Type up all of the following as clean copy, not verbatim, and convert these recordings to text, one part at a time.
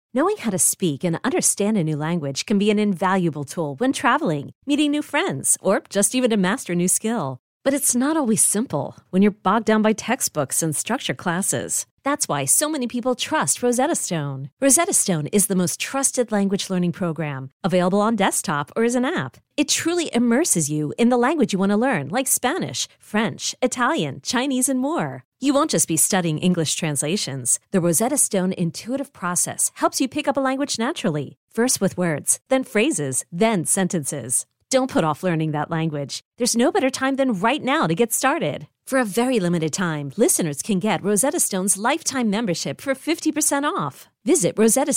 Knowing how to speak and understand a new language can be an invaluable tool when traveling, meeting new friends, or just even to master a new skill. But it's not always simple when you're bogged down by textbooks and structured classes. That's why so many people trust Rosetta Stone. Rosetta Stone is the most trusted language learning program, available on desktop or as an app. It truly immerses you in the language you want to learn, like Spanish, French, Italian, Chinese, and more. You won't just be studying English translations. The Rosetta Stone intuitive process helps you pick up a language naturally, first with words, then phrases, then sentences. Don't put off learning that language. There's no better time than right now to get started. For a very limited time, listeners can get Rosetta Stone's lifetime membership for 50% off. Visit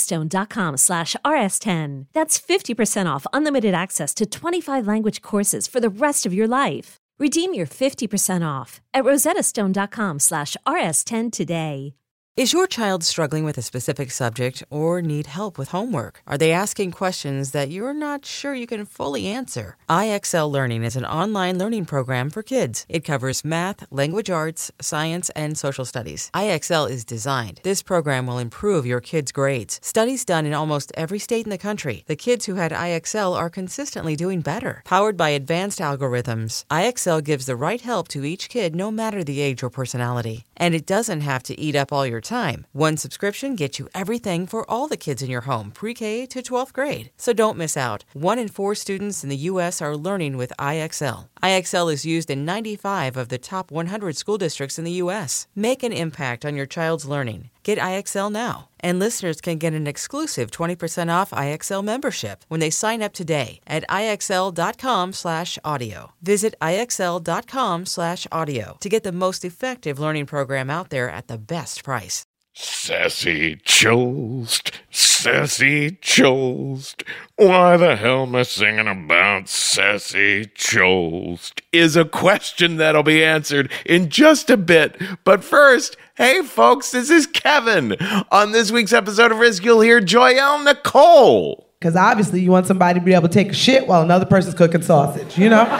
rosettastone.com/rs10. That's 50% off unlimited access to 25 language courses for the rest of your life. Redeem your 50% off at rosettastone.com/rs10 today. Is your child struggling with a specific subject or need help with homework? Are they asking questions that you're not sure you can fully answer? IXL Learning is an online learning program for kids. It covers math, language arts, science, and social studies. IXL is designed. This program will improve your kids' grades. Studies done in almost every state in the country. The kids who had IXL are consistently doing better. Powered by advanced algorithms, IXL gives the right help to each kid no matter the age or personality. And it doesn't have to eat up all your time. One subscription gets you everything for all the kids in your home, pre-K to 12th grade. So don't miss out. 1 in 4 students in the U.S. are learning with IXL. IXL is used in 95 of the top 100 school districts in the U.S. Make an impact on your child's learning. Get IXL now. And listeners can get an exclusive 20% off IXL membership when they sign up today at IXL.com/audio. Visit IXL.com/audio to get the most effective learning program out there at the best price. Sassy Chost, Sassy Chost. Why the hell am I singing about Sassy Chost? Is a question that'll be answered in just a bit. But first, hey folks, this is Kevin. On this week's episode of Risk, you'll hear Joyelle Nicole. Because obviously you want somebody to be able to take a shit while another person's cooking sausage, you know?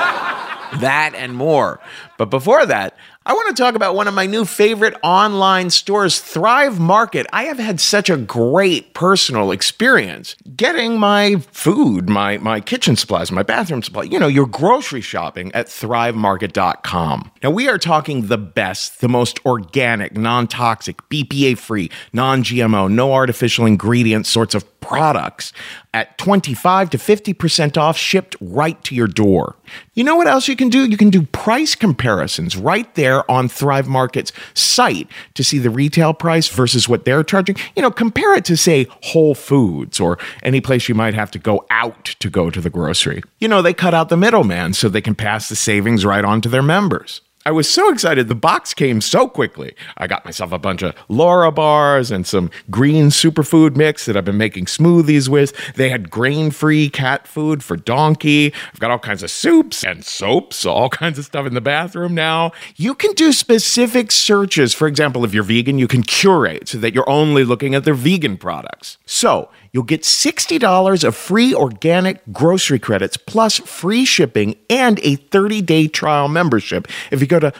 That and more. But before that, I want to talk about one of my new favorite online stores, Thrive Market. I have had such a great personal experience getting my food, my kitchen supplies, my bathroom supplies, your grocery shopping at thrivemarket.com. Now, we are talking the best, the most organic, non-toxic, BPA-free, non-GMO, no artificial ingredients sorts of products at 25 to 50% off, shipped right to your door. You know what else you can do? You can do price comparisons right there on Thrive Market's site to see the retail price versus what they're charging. Compare it to, say, Whole Foods or any place you might have to go out to go to the grocery. They cut out the middleman so they can pass the savings right on to their members. I was so excited. The box came so quickly. I got myself a bunch of Laura bars and some green superfood mix that I've been making smoothies with. They had grain-free cat food for Donkey. I've got all kinds of soups and soaps, all kinds of stuff in the bathroom now. You can do specific searches. For example, if you're vegan, you can curate so that you're only looking at their vegan products. So you'll get $60 of free organic grocery credits plus free shipping and a 30-day trial membership if you go to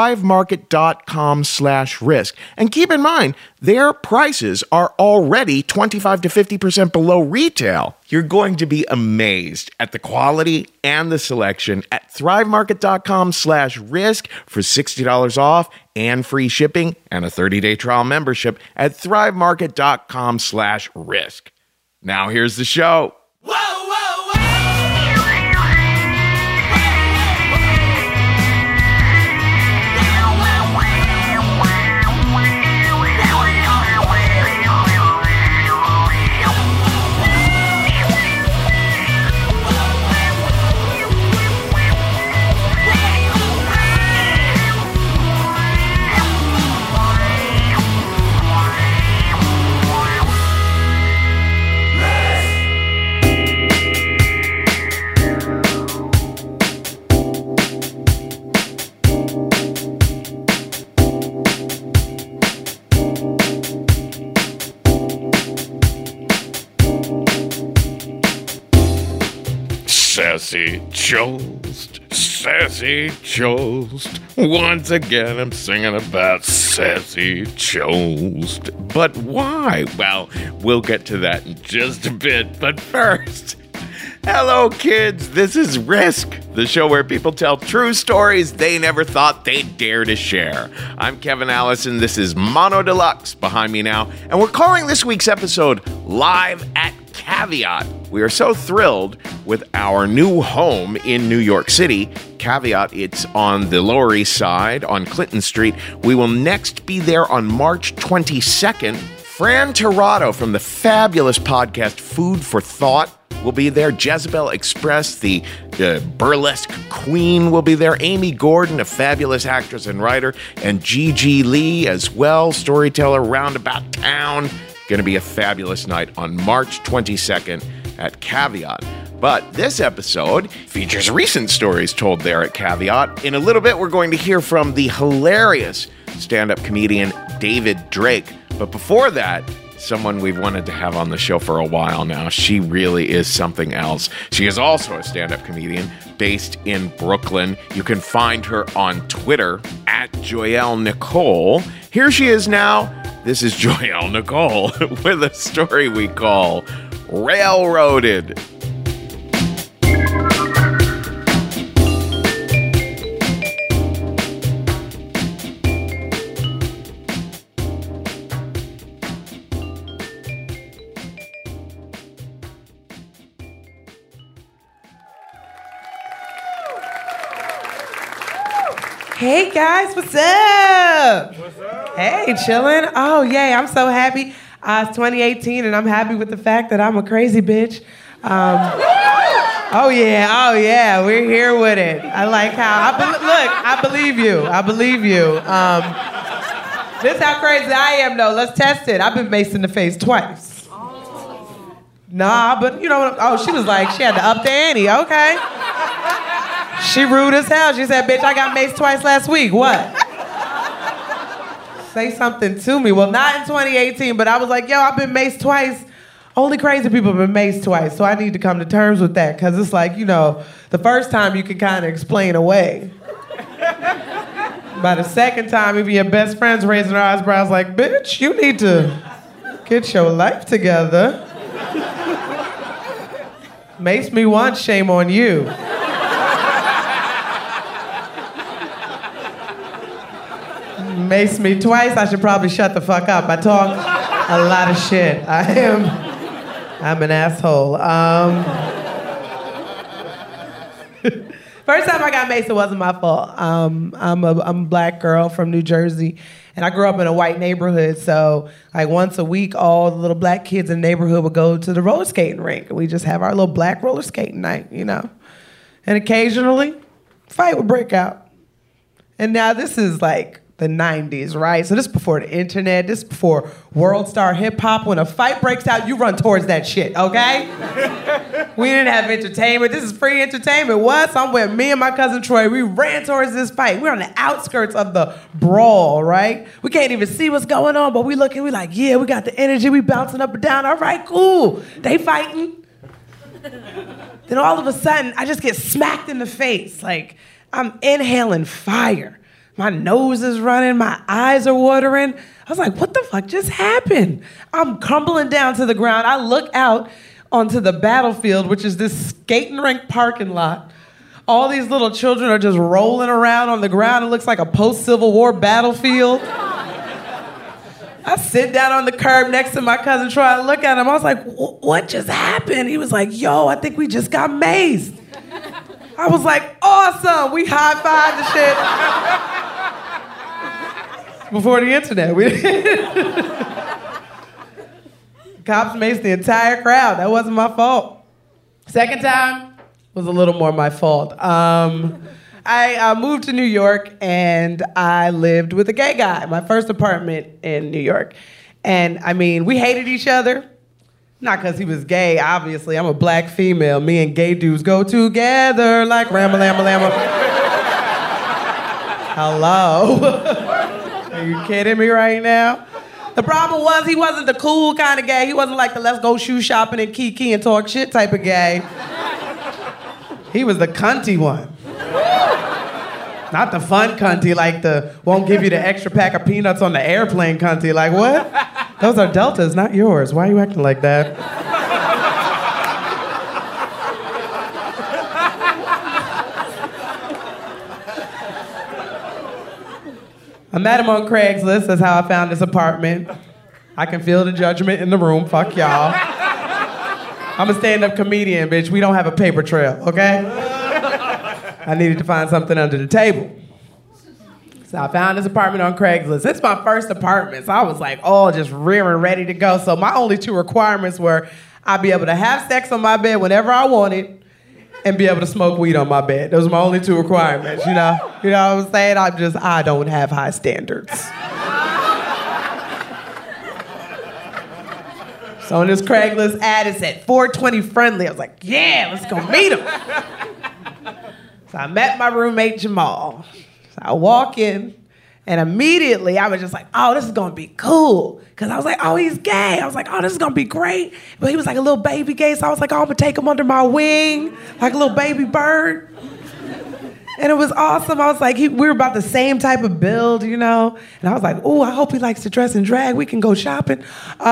thrivemarket.com/risk. And keep in mind, their prices are already 25 to 50% below retail. You're going to be amazed at the quality and the selection at thrivemarket.com/risk for $60 off and free shipping and a 30-day trial membership at thrivemarket.com/risk. Now here's the show. Whoa, whoa, whoa. Sassy Chost, Sassy Chost. Once again, I'm singing about Sassy Chost. But why? Well, we'll get to that in just a bit. But first, hello, kids. This is Risk, the show where people tell true stories they never thought they'd dare to share. I'm Kevin Allison. This is Mono Deluxe behind me now. And we're calling this week's episode Live at Caveat. We are so thrilled with our new home in New York City. Caveat, it's on the Lower East Side on Clinton Street. We will next be there on March 22nd. Fran Tirado from the fabulous podcast Food for Thought will be there. Jezebel Express, the burlesque queen, will be there. Amy Gordon, a fabulous actress and writer, and Gigi Lee as well, storyteller roundabout town. Going to be a fabulous night on March 22nd at Caveat. But this episode features recent stories told there at Caveat. In a little bit, we're going to hear from the hilarious stand-up comedian David Drake. But before that, someone we've wanted to have on the show for a while now. She really is something else. She is also a stand-up comedian based in Brooklyn. You can find her on Twitter at Joyelle Nicole. Here she is now. This is Joyelle Nicole with a story we call Railroaded. Hey guys, what's up? What's up? Hey, chillin'. Oh yay, I'm so happy. It's 2018 and I'm happy with the fact that I'm a crazy bitch. Oh yeah, we're here with it. I like how, I believe you. This is how crazy I am though. Let's test it. I've been maced in the face twice. Nah, but you know what? Oh, she was like, she had to up the ante, okay. She rude as hell. She said, bitch, I got maced twice last week. What? Say something to me. Well, not in 2018, but I was like, yo, I've been maced twice. Only crazy people have been maced twice, so I need to come to terms with that, because it's like, you know, the first time you can kind of explain away. By the second time, even your best friend's raising their eyebrows like, bitch, you need to get your life together. Mace me once, shame on you. Mace me twice, I should probably shut the fuck up. I talk a lot of shit. I'm an asshole. First time I got maced, it wasn't my fault. I'm a black girl from New Jersey, and I grew up in a white neighborhood, so like once a week, all the little black kids in the neighborhood would go to the roller skating rink, and we just have our little black roller skating night, you know? And occasionally, a fight would break out. And now this is like the 90s, right? So this is before the internet, this is before World Star Hip Hop. When a fight breaks out, you run towards that shit, okay? We didn't have entertainment. This is free entertainment. What? Somewhere, me and my cousin Troy, we ran towards this fight. We're on the outskirts of the brawl, right? We can't even see what's going on, but we looking, we like, yeah, we got the energy, we bouncing up and down. All right, cool. They fighting. Then all of a sudden, I just get smacked in the face. Like, I'm inhaling fire. My nose is running, my eyes are watering. I was like, what the fuck just happened? I'm crumbling down to the ground. I look out onto the battlefield, which is this skating rink parking lot. All these little children are just rolling around on the ground. It looks like a post-Civil War battlefield. I sit down on the curb next to my cousin Troy. I look at him. I was like, what just happened? He was like, yo, I think we just got maced. I was like, awesome. We high-fived the shit. Before the internet. Cops maced the entire crowd. That wasn't my fault. Second time was a little more my fault. I moved to New York and I lived with a gay guy. My first apartment in New York. And I mean, we hated each other. Not because he was gay, obviously. I'm a black female. Me and gay dudes go together like Rama-Lama-Lama. Hello? Are you kidding me right now? The problem was he wasn't the cool kind of gay. He wasn't like the let's go shoe shopping and kiki and talk shit type of gay. He was the cunty one. Not the fun cunty, like the won't give you the extra pack of peanuts on the airplane cunty. Like what? Those are Deltas, not yours. Why are you acting like that? I met him on Craigslist. That's how I found this apartment. I can feel the judgment in the room. Fuck y'all. I'm a stand-up comedian, bitch. We don't have a paper trail, okay? I needed to find something under the table. So I found this apartment on Craigslist. It's my first apartment, so I was like, just rearing, ready to go. So my only two requirements were I'd be able to have sex on my bed whenever I wanted and be able to smoke weed on my bed. Those are my only two requirements, you know? You know what I'm saying? I don't have high standards. So in this Craigslist ad, it said 420 friendly. I was like, yeah, let's go meet him. So I met my roommate, Jamal. So I walk in, and immediately I was just like, this is gonna be cool. Because I was like, he's gay. I was like, this is gonna be great. But he was like a little baby gay, so I was like, I'm gonna take him under my wing, like a little baby bird. And it was awesome. I was like, we were about the same type of build, you know? And I was like, I hope he likes to dress in drag. We can go shopping.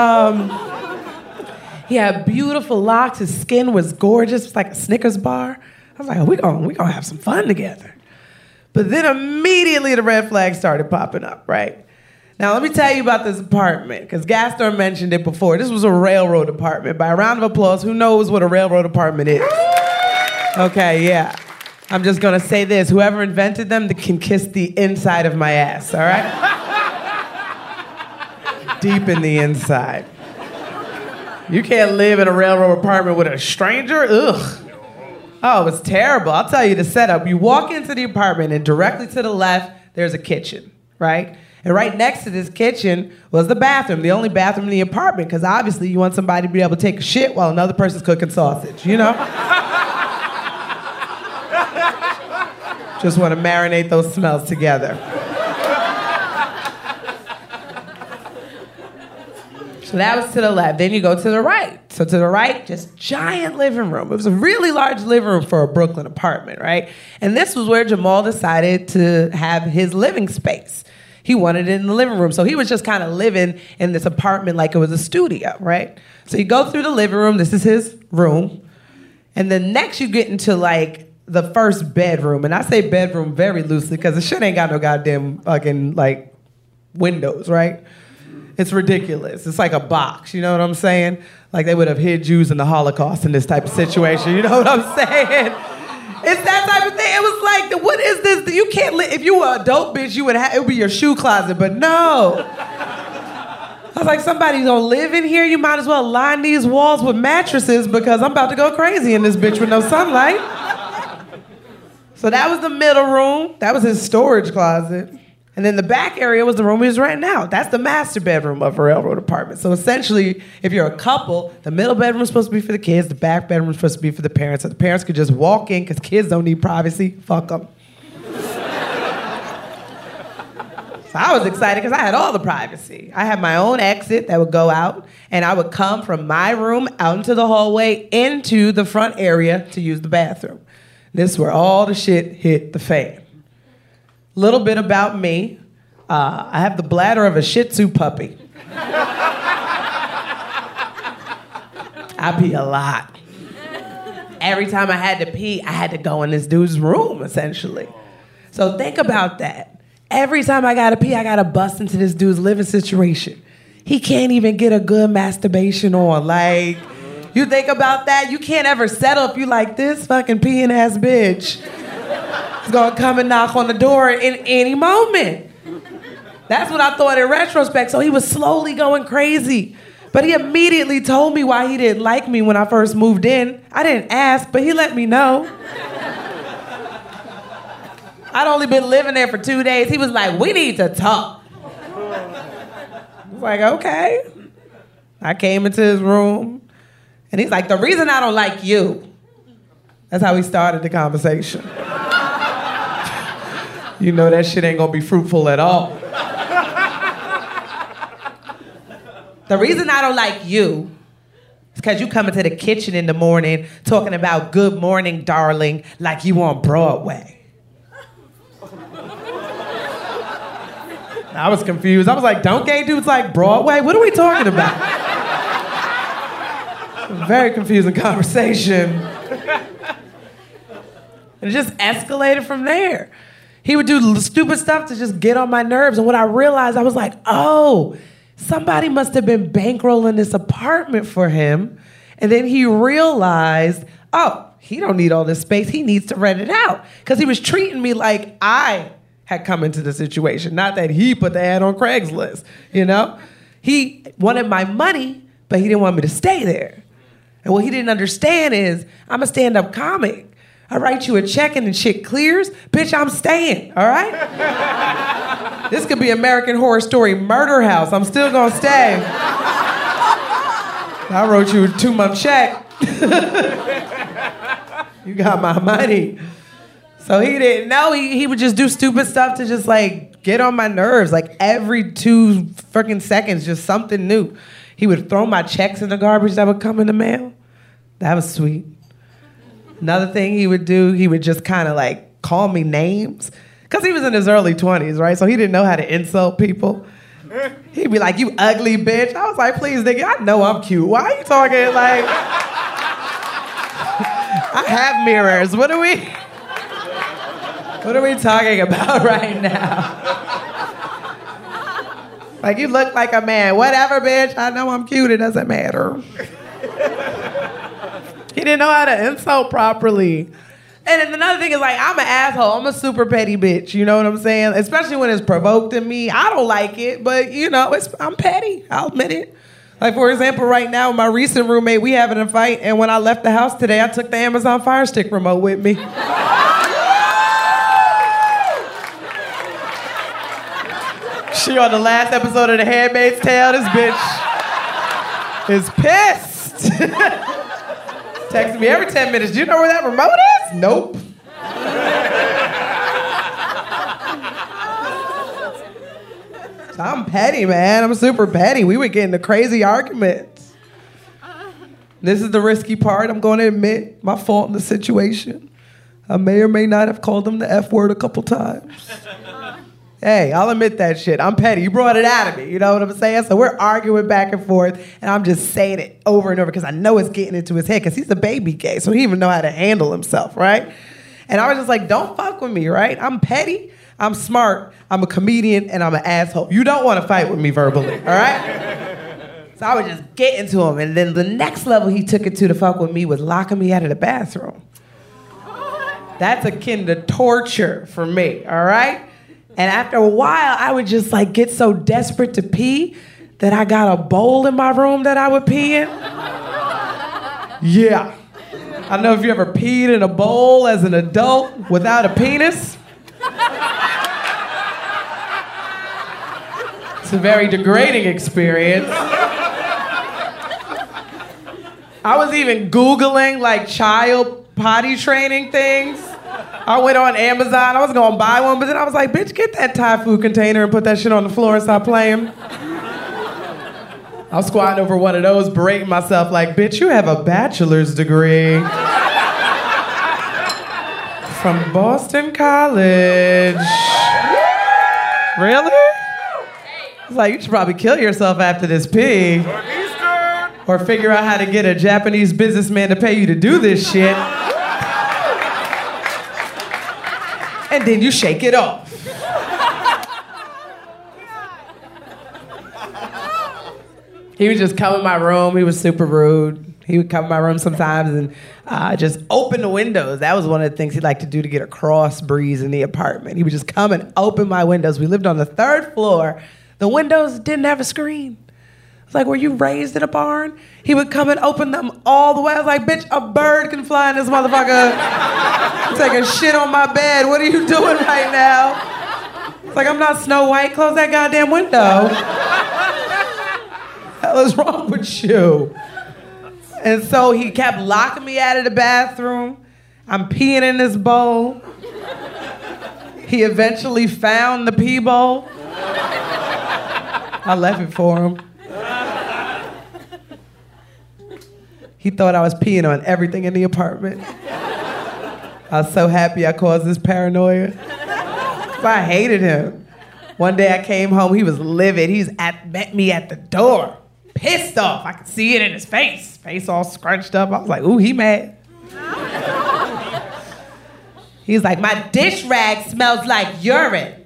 He had beautiful locks. His skin was gorgeous. It was like a Snickers bar. I was like, we gonna have some fun together. But then immediately the red flags started popping up, right? Now, let me tell you about this apartment, because Gaston mentioned it before. This was a railroad apartment. By a round of applause, who knows what a railroad apartment is? Okay, yeah. I'm just going to say this. Whoever invented them can kiss the inside of my ass, all right? Deep in the inside. You can't live in a railroad apartment with a stranger? Ugh. Oh, it was terrible. I'll tell you the setup. You walk into the apartment, and directly to the left, there's a kitchen, right? And right next to this kitchen was the bathroom, the only bathroom in the apartment, because obviously you want somebody to be able to take a shit while another person's cooking sausage, you know? Just want to marinate those smells together. So that was to the left. Then you go to the right. So to the right, just giant living room. It was a really large living room for a Brooklyn apartment, right? And this was where Jamal decided to have his living space. He wanted it in the living room. So he was just kind of living in this apartment like it was a studio, right? So you go through the living room. This is his room. And then next you get into like the first bedroom. And I say bedroom very loosely because the shit ain't got no goddamn fucking like windows, right? It's ridiculous. It's like a box, you know what I'm saying? Like they would have hid Jews in the Holocaust in this type of situation, you know what I'm saying? It's that type of thing. It was like, what is this? You can't live. If you were a dope bitch, it would be your shoe closet, but no. I was like, somebody's gonna live in here? You might as well line these walls with mattresses because I'm about to go crazy in this bitch with no sunlight. So that was the middle room. That was his storage closet. And then the back area was the room he was renting out. That's the master bedroom of a railroad apartment. So essentially, if you're a couple, the middle bedroom is supposed to be for the kids, the back bedroom is supposed to be for the parents, so the parents could just walk in because kids don't need privacy. Fuck them. So I was excited because I had all the privacy. I had my own exit that would go out, and I would come from my room out into the hallway into the front area to use the bathroom. This is where all the shit hit the fan. Little bit about me. I have the bladder of a Shih Tzu puppy. I pee a lot. Every time I had to pee, I had to go in this dude's room, essentially. So think about that. Every time I gotta pee, I gotta bust into this dude's living situation. He can't even get a good masturbation on. Like, you think about that? You can't ever settle if you like this fucking peeing ass bitch. He's gonna come and knock on the door in any moment. That's what I thought in retrospect. So he was slowly going crazy. But he immediately told me why he didn't like me when I first moved in. I didn't ask, but he let me know. I'd only been living there for 2 days. He was like, we need to talk. I was like, okay. I came into his room, and he's like, the reason I don't like you. That's how he started the conversation. You know that shit ain't gonna be fruitful at all. The reason I don't like you is because you come into the kitchen in the morning talking about good morning, darling, like you on Broadway. I was confused. I was like, don't gay dudes like Broadway? What are we talking about? Very confusing conversation. And it just escalated from there. He would do stupid stuff to just get on my nerves. And when I realized, I was like, oh, somebody must have been bankrolling this apartment for him. And then he realized, oh, he don't need all this space. He needs to rent it out. Because he was treating me like I had come into the situation, not that he put the ad on Craigslist, you know? He wanted my money, but he didn't want me to stay there. And what he didn't understand is, I'm a stand-up comic. I write you a check and the shit clears, bitch, I'm staying, all right? This could be American Horror Story Murder House. I'm still gonna stay. I wrote you a 2-month check. You got my money. So he didn't know. He would just do stupid stuff to just like get on my nerves. Like every 2 freaking seconds, just something new. He would throw my checks in the garbage that would come in the mail. That was sweet. Another thing he would do, he would just kind of like call me names. Because he was in his early 20s, right? So he didn't know how to insult people. He'd be like, you ugly bitch. I was like, please, nigga, I know I'm cute. Why are you talking like... I have mirrors. What are we talking about right now? Like, you look like a man. Whatever, bitch. I know I'm cute. It doesn't matter. He didn't know how to insult properly. And then another thing is, like, I'm an asshole. I'm a super petty bitch. You know what I'm saying? Especially when it's provoked in me. I don't like it, but, you know, I'm petty. I'll admit it. Like, for example, right now, my recent roommate, we having a fight, and when I left the house today, I took the Amazon Fire Stick remote with me. She on the last episode of The Handmaid's Tale. This bitch is pissed. Texting me every 10 minutes. Do you know where that remote is? Nope. So I'm petty, man. I'm super petty. We would get into crazy arguments. This is the risky part. I'm going to admit my fault in the situation. I may or may not have called him the F word a couple times. Hey, I'll admit that shit. I'm petty. You brought it out of me. You know what I'm saying? So we're arguing back and forth, and I'm just saying it over and over because I know it's getting into his head because he's a baby gay, so he even know how to handle himself, right? And I was just like, don't fuck with me, right? I'm petty. I'm smart. I'm a comedian, and I'm an asshole. You don't want to fight with me verbally, all right? So I would just get into him, and then the next level he took it to fuck with me was locking me out of the bathroom. That's akin to torture for me, all right? And after a while, I would just like get so desperate to pee that I got a bowl in my room that I would pee in. Yeah. I don't know if you ever peed in a bowl as an adult without a penis. It's a very degrading experience. I was even Googling like child potty training things. I went on Amazon. I was going to buy one, but then I was like, bitch, get that Thai food container and put that shit on the floor and stop playing. I was squatting over one of those, berating myself like, bitch, you have a bachelor's degree from Boston College. Really? I was like, you should probably kill yourself after this pee. Or figure out how to get a Japanese businessman to pay you to do this shit. And then you shake it off. He would just come in my room. He was super rude. He would come in my room sometimes and just open the windows. That was one of the things he liked to do to get a cross breeze in the apartment. He would just come and open my windows. We lived on the 3rd floor. The windows didn't have a screen. It's like, were you raised in a barn? He would come and open them all the way. I was like, bitch, a bird can fly in this motherfucker. Take a shit on my bed. What are you doing right now? It's like, I'm not Snow White. Close that goddamn window. What the hell is wrong with you? And so he kept locking me out of the bathroom. I'm peeing in this bowl. He eventually found the pee bowl. I left it for him. He thought I was peeing on everything in the apartment. I was so happy I caused this paranoia. I hated him. One day I came home, he was livid. Met me at the door, pissed off. I could see it in his face all scrunched up. I was like, ooh, he mad. He's like, my dish rag smells like urine.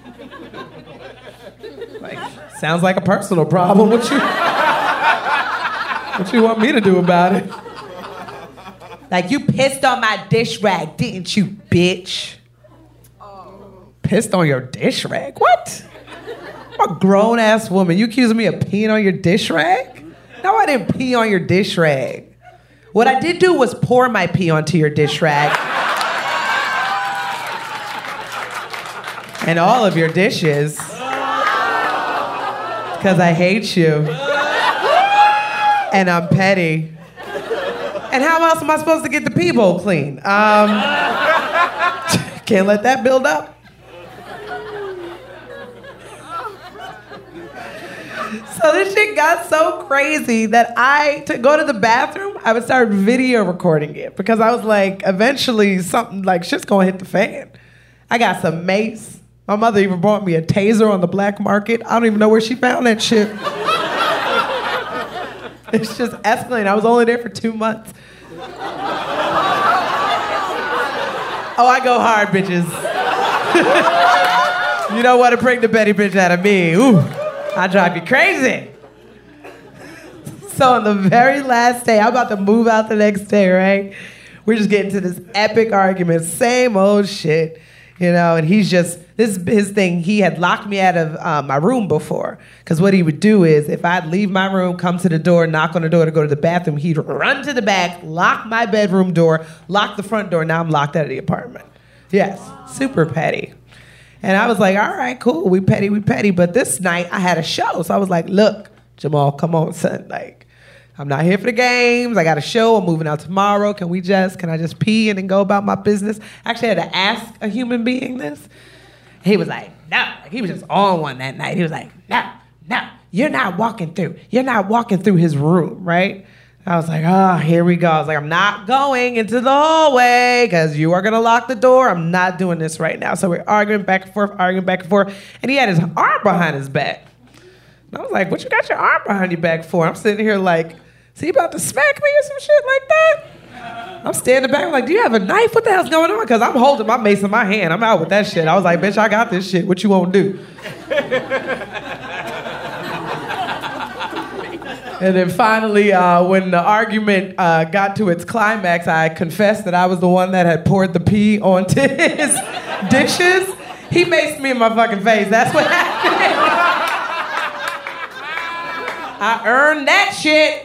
Like, sounds like a personal problem. What you want me to do about it? Like, you pissed on my dish rag, didn't you, bitch? Pissed on your dish rag? What? I'm a grown-ass woman. You accusing me of peeing on your dish rag? No, I didn't pee on your dish rag. What I did do was pour my pee onto your dish rag. And all of your dishes. Because I hate you. And I'm petty. And how else am I supposed to get the pee bowl clean? Can't let that build up. So this shit got so crazy that to go to the bathroom, I would start video recording it because I was like, eventually something like shit's gonna hit the fan. I got some mace. My mother even bought me a taser on the black market. I don't even know where she found that shit. It's just escalating. I was only there for 2 months. Oh, I go hard, bitches. You know what? To bring the Betty bitch out of me. Ooh. I drive you crazy. So on the very last day, I'm about to move out the next day, right? We're just getting to this epic argument, same old shit, you know, and he's just, this is his thing. He had locked me out of my room before, because what he would do is, if I'd leave my room, come to the door, knock on the door to go to the bathroom, he'd run to the back, lock my bedroom door, lock the front door, now I'm locked out of the apartment. Yes, super petty. And I was like, all right, cool, we petty. But this night, I had a show. So I was like, look, Jamal, come on, son. Like, I'm not here for the games. I got a show. I'm moving out tomorrow. Can I just pee and then go about my business? Actually, I had to ask a human being this. He was like, no. Like, he was just on one that night. He was like, no, you're not walking through. You're not walking through his room, right? I was like, here we go. I was like, I'm not going into the hallway because you are going to lock the door. I'm not doing this right now. So we're arguing back and forth. And he had his arm behind his back. And I was like, what you got your arm behind your back for? I'm sitting here like, is he about to smack me or some shit like that? I'm standing back. I'm like, do you have a knife? What the hell's going on? Because I'm holding my mace in my hand. I'm out with that shit. I was like, bitch, I got this shit. What you want to do? And then finally, when the argument got to its climax, I confessed that I was the one that had poured the pee onto his dishes. He maced me in my fucking face. That's what happened. I earned that shit.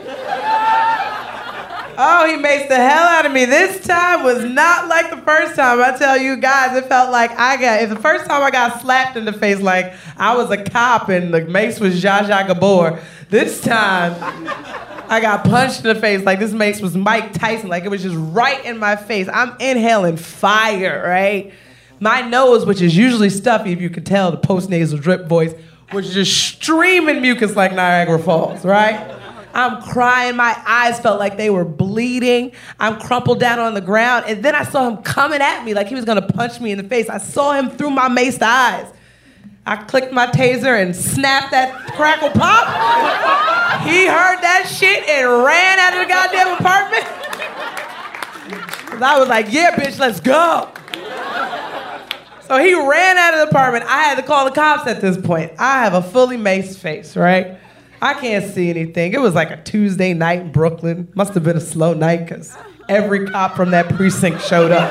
Oh, he maced the hell out of me. This time was not like the first time. I tell you guys, it felt like if the first time I got slapped in the face like I was a cop and the mace was Zsa Zsa Gabor. This time, I got punched in the face like this mace was Mike Tyson. Like it was just right in my face. I'm inhaling fire, right? My nose, which is usually stuffy, if you can tell, the post-nasal drip voice, was just streaming mucus like Niagara Falls, right? I'm crying. My eyes felt like they were bleeding. I'm crumpled down on the ground. And then I saw him coming at me like he was going to punch me in the face. I saw him through my maced eyes. I clicked my taser and snapped that crackle pop. He heard that shit and ran out of the goddamn apartment. 'Cause I was like, yeah, bitch, let's go. So he ran out of the apartment. I had to call the cops at this point. I have a fully maced face, right? I can't see anything. It was like a Tuesday night in Brooklyn. Must have been a slow night because every cop from that precinct showed up.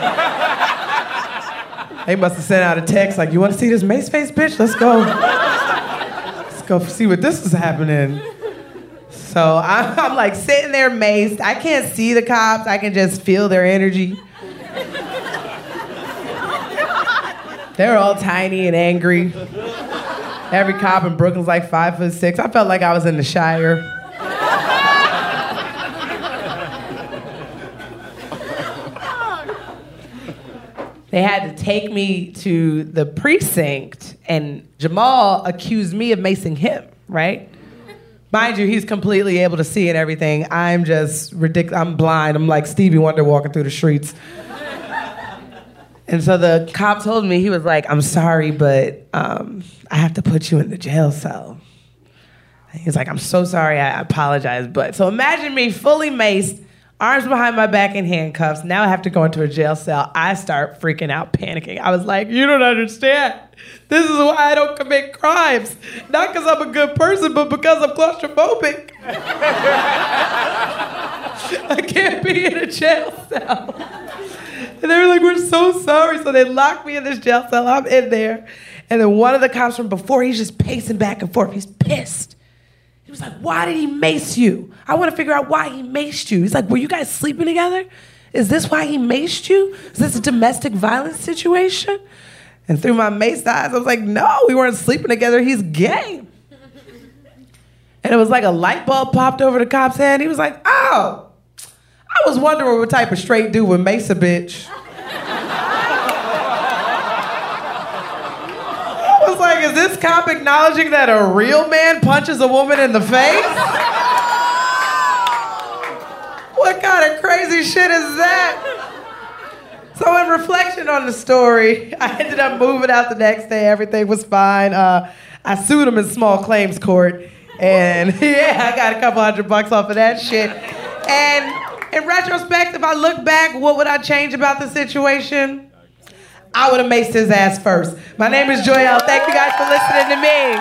They must have sent out a text like, you want to see this mace face, bitch? Let's go. Let's go see what this is happening. So I'm like sitting there maced. I can't see the cops. I can just feel their energy. They're all tiny and angry. Every cop in Brooklyn's like 5'6". I felt like I was in the Shire. They had to take me to the precinct, and Jamal accused me of macing him, right? Mind you, he's completely able to see and everything. I'm just ridiculous. I'm blind. I'm like Stevie Wonder walking through the streets. And so the cop told me, he was like, I'm sorry, but I have to put you in the jail cell. He was like, I'm so sorry, I apologize. But so imagine me fully maced, arms behind my back in handcuffs. Now I have to go into a jail cell. I start freaking out, panicking. I was like, you don't understand. This is why I don't commit crimes. Not because I'm a good person, but because I'm claustrophobic. I can't be in a jail cell. And they were like, we're so sorry. So they locked me in this jail cell. I'm in there. And then one of the cops from before, he's just pacing back and forth. He's pissed. He was like, why did he mace you? I want to figure out why he maced you. He's like, were you guys sleeping together? Is this why he maced you? Is this a domestic violence situation? And through my maced eyes, I was like, no, we weren't sleeping together. He's gay. And it was like a light bulb popped over the cop's head. He was like, oh, I was wondering what type of straight dude would mace a bitch. I was like, is this cop acknowledging that a real man punches a woman in the face? What kind of crazy shit is that? So in reflection on the story, I ended up moving out the next day. Everything was fine. I sued him in small claims court. And yeah, I got a couple $100 off of that shit. And in retrospect, if I look back, what would I change about the situation? I would have maced his ass first. My name is Joyelle. Thank you guys for listening to me.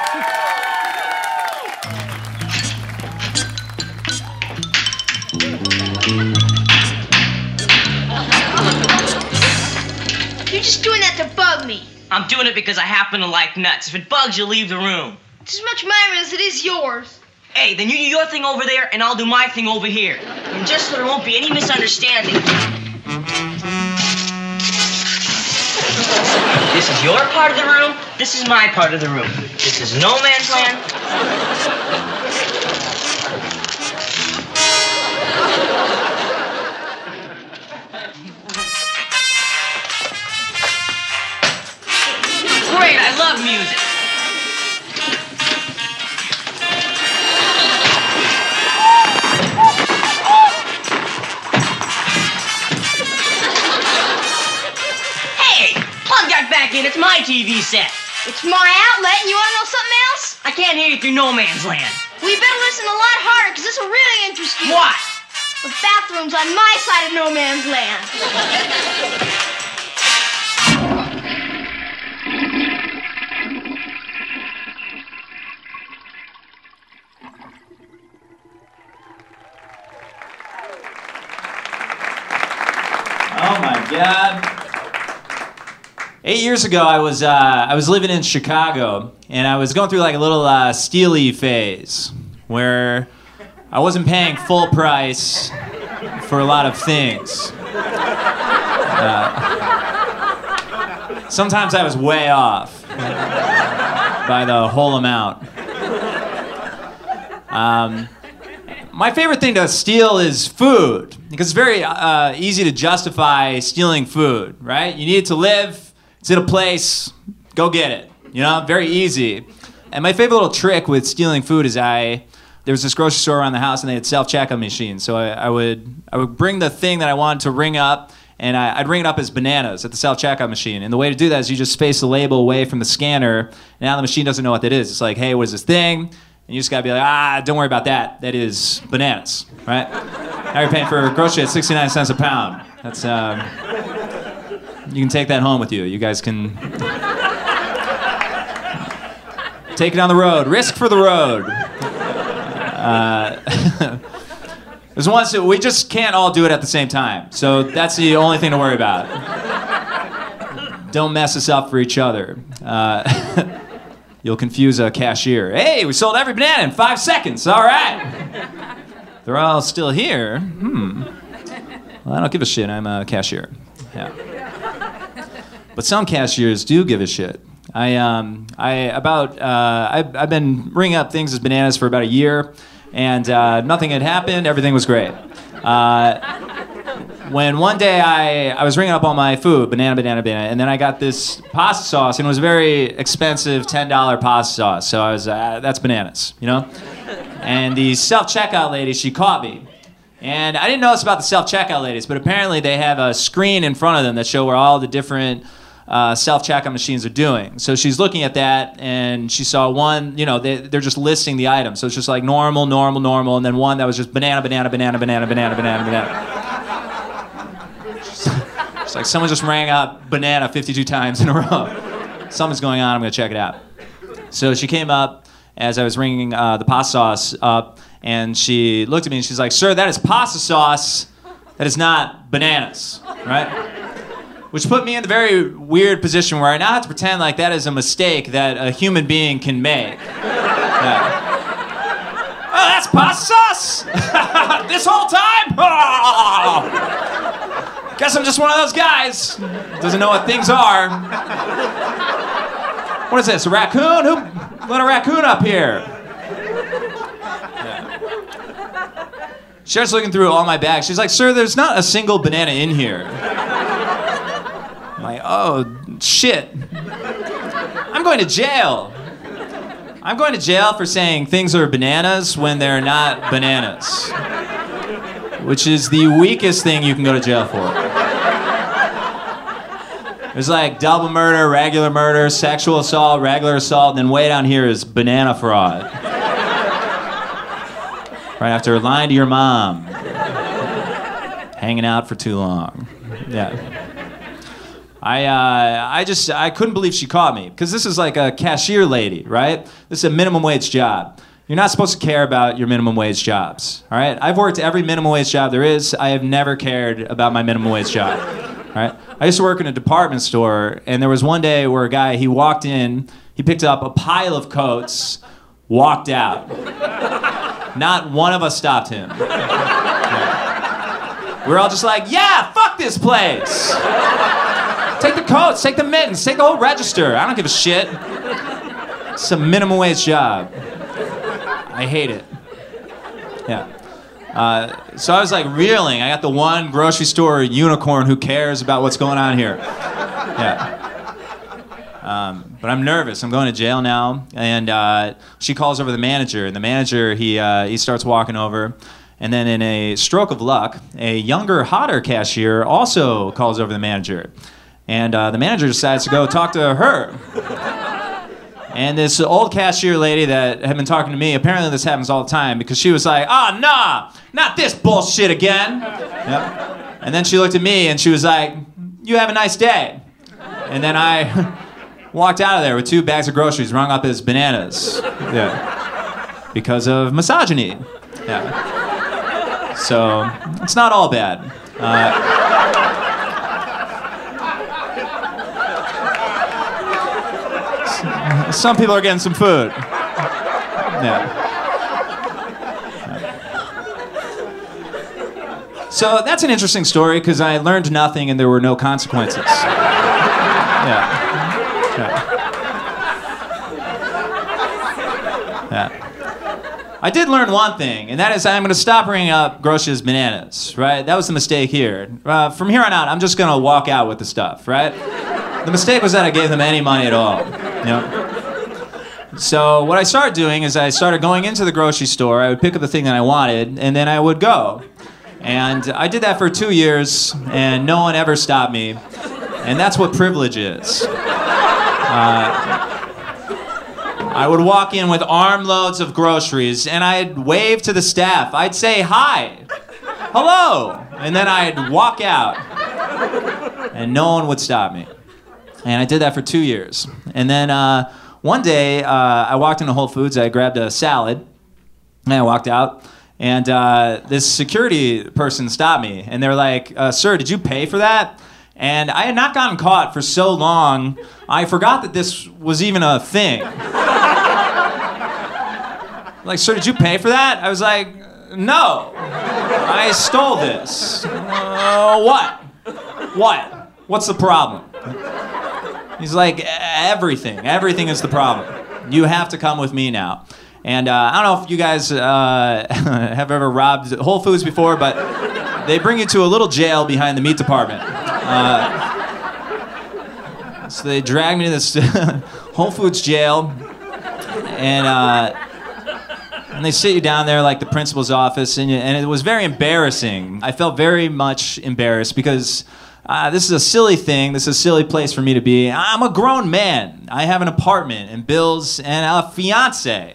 You're just doing that to bug me. I'm doing it because I happen to like nuts. If it bugs you, leave the room. It's as much mine as it is yours. Hey, then you do your thing over there, and I'll do my thing over here. And just so there won't be any misunderstanding. This is your part of the room. This is my part of the room. This is no man's land. Great, I love music. Back in, it's my TV set. It's my outlet, and you want to know something else? I can't hear you through no man's land. We better listen a lot harder, because this will really interest you. What? The bathroom's on my side of no man's land. Oh my God. 8 years ago, I was living in Chicago, and I was going through like a little Steely phase, where I wasn't paying full price for a lot of things. Sometimes I was way off by the whole amount. My favorite thing to steal is food, because it's very easy to justify stealing food, right? You need it to live. It's in a place, go get it. You know, very easy. And my favorite little trick with stealing food is there was this grocery store around the house and they had self-checkout machines. So I would bring the thing that I wanted to ring up, and I'd ring it up as bananas at the self-checkout machine. And the way to do that is you just space the label away from the scanner. Now the machine doesn't know what that is. It's like, hey, what is this thing? And you just gotta be like, don't worry about that. That is bananas, right? Now you're paying for a grocery at 69 cents a pound. That's, you can take that home with you. You guys can take it on the road. Risk for the road. There's once we just can't all do it at the same time. So that's the only thing to worry about. Don't mess us up for each other. You'll confuse a cashier. Hey, we sold every banana in 5 seconds. All right. They're all still here. Well, I don't give a shit. I'm a cashier. Yeah. But some cashiers do give a shit. I've been ringing up things as bananas for about a year, and nothing had happened. Everything was great. When one day I was ringing up all my food, banana, and then I got this pasta sauce, and it was a very expensive $10 pasta sauce. So I was, that's bananas, you know? And the self-checkout lady, she caught me. And I didn't know this about the self-checkout ladies, but apparently they have a screen in front of them that show where all the different self-checkout machines are doing. So she's looking at that, and she saw one, they're just listing the items. So it's just like normal, normal, normal, and then one that was just banana, banana, banana, banana, banana, banana, banana. It's like someone just rang out banana 52 times in a row. Something's going on, I'm going to check it out. So she came up as I was ringing the pasta sauce up, and she looked at me and she's like, "Sir, that is pasta sauce. That is not bananas," right? Which put me in the very weird position where I now have to pretend like that is a mistake that a human being can make. Yeah. "Oh, that's pasta sauce? This whole time? Oh. Guess I'm just one of those guys. Doesn't know what things are. What is this, a raccoon? Who let a raccoon up here?" She starts looking through all my bags. She's like, "Sir, there's not a single banana in here." I'm like, "Oh, shit. I'm going to jail. I'm going to jail for saying things are bananas when they're not bananas." Which is the weakest thing you can go to jail for. There's like double murder, regular murder, sexual assault, regular assault, and then way down here is banana fraud. Right after lying to your mom. Hanging out for too long. Yeah. I couldn't believe she caught me, because this is like a cashier lady, right? This is a minimum wage job. You're not supposed to care about your minimum wage jobs, all right? I've worked every minimum wage job there is. I have never cared about my minimum wage job, all right? I used to work in a department store, and there was one day where a guy, he walked in, he picked up a pile of coats, walked out. Not one of us stopped him. Yeah. We were all just like, "Yeah, fuck this place. Take the coats, take the mittens, take the whole register. I don't give a shit. It's a minimum wage job. I hate it." Yeah. So I was like reeling. I got the one grocery store unicorn who cares about what's going on here. Yeah. But I'm nervous. I'm going to jail now. And she calls over the manager. And the manager, he starts walking over. And then in a stroke of luck, a younger, hotter cashier also calls over the manager. And the manager decides to go talk to her. And this old cashier lady that had been talking to me, apparently this happens all the time, because she was like, "Oh, nah, not this bullshit again." Yep. And then she looked at me and she was like, "You have a nice day." And then I walked out of there with 2 bags of groceries rung up as bananas. Yeah. Because of misogyny. Yeah. So, it's not all bad. Some people are getting some food. Yeah. So that's an interesting story, because I learned nothing and there were no consequences. Yeah. I did learn one thing, and that is I'm going to stop bringing up groceries as bananas, right? That was the mistake here. From here on out, I'm just going to walk out with the stuff, right? The mistake was that I gave them any money at all. You know? So what I started doing is I started going into the grocery store. I would pick up the thing that I wanted, and then I would go. And I did that for 2 years, and no one ever stopped me. And that's what privilege is. I would walk in with armloads of groceries, and I'd wave to the staff. I'd say, "Hi, hello," and then I'd walk out, and no one would stop me. And I did that for 2 years. And then one day, I walked into Whole Foods, I grabbed a salad, and I walked out, and this security person stopped me, and they were like, "Sir, did you pay for that?" And I had not gotten caught for so long, I forgot that this was even a thing. Like, "Sir, did you pay for that?" I was like, "No, I stole this." What? What's the problem? He's like, everything is the problem. You have to come with me now. And I don't know if you guys have ever robbed Whole Foods before, but they bring you to a little jail behind the meat department. So they drag me to this Whole Foods jail, and And they sit you down there like the principal's office, and it was very embarrassing. I felt very much embarrassed because this is a silly thing. This is a silly place for me to be. I'm a grown man. I have an apartment and bills and a fiance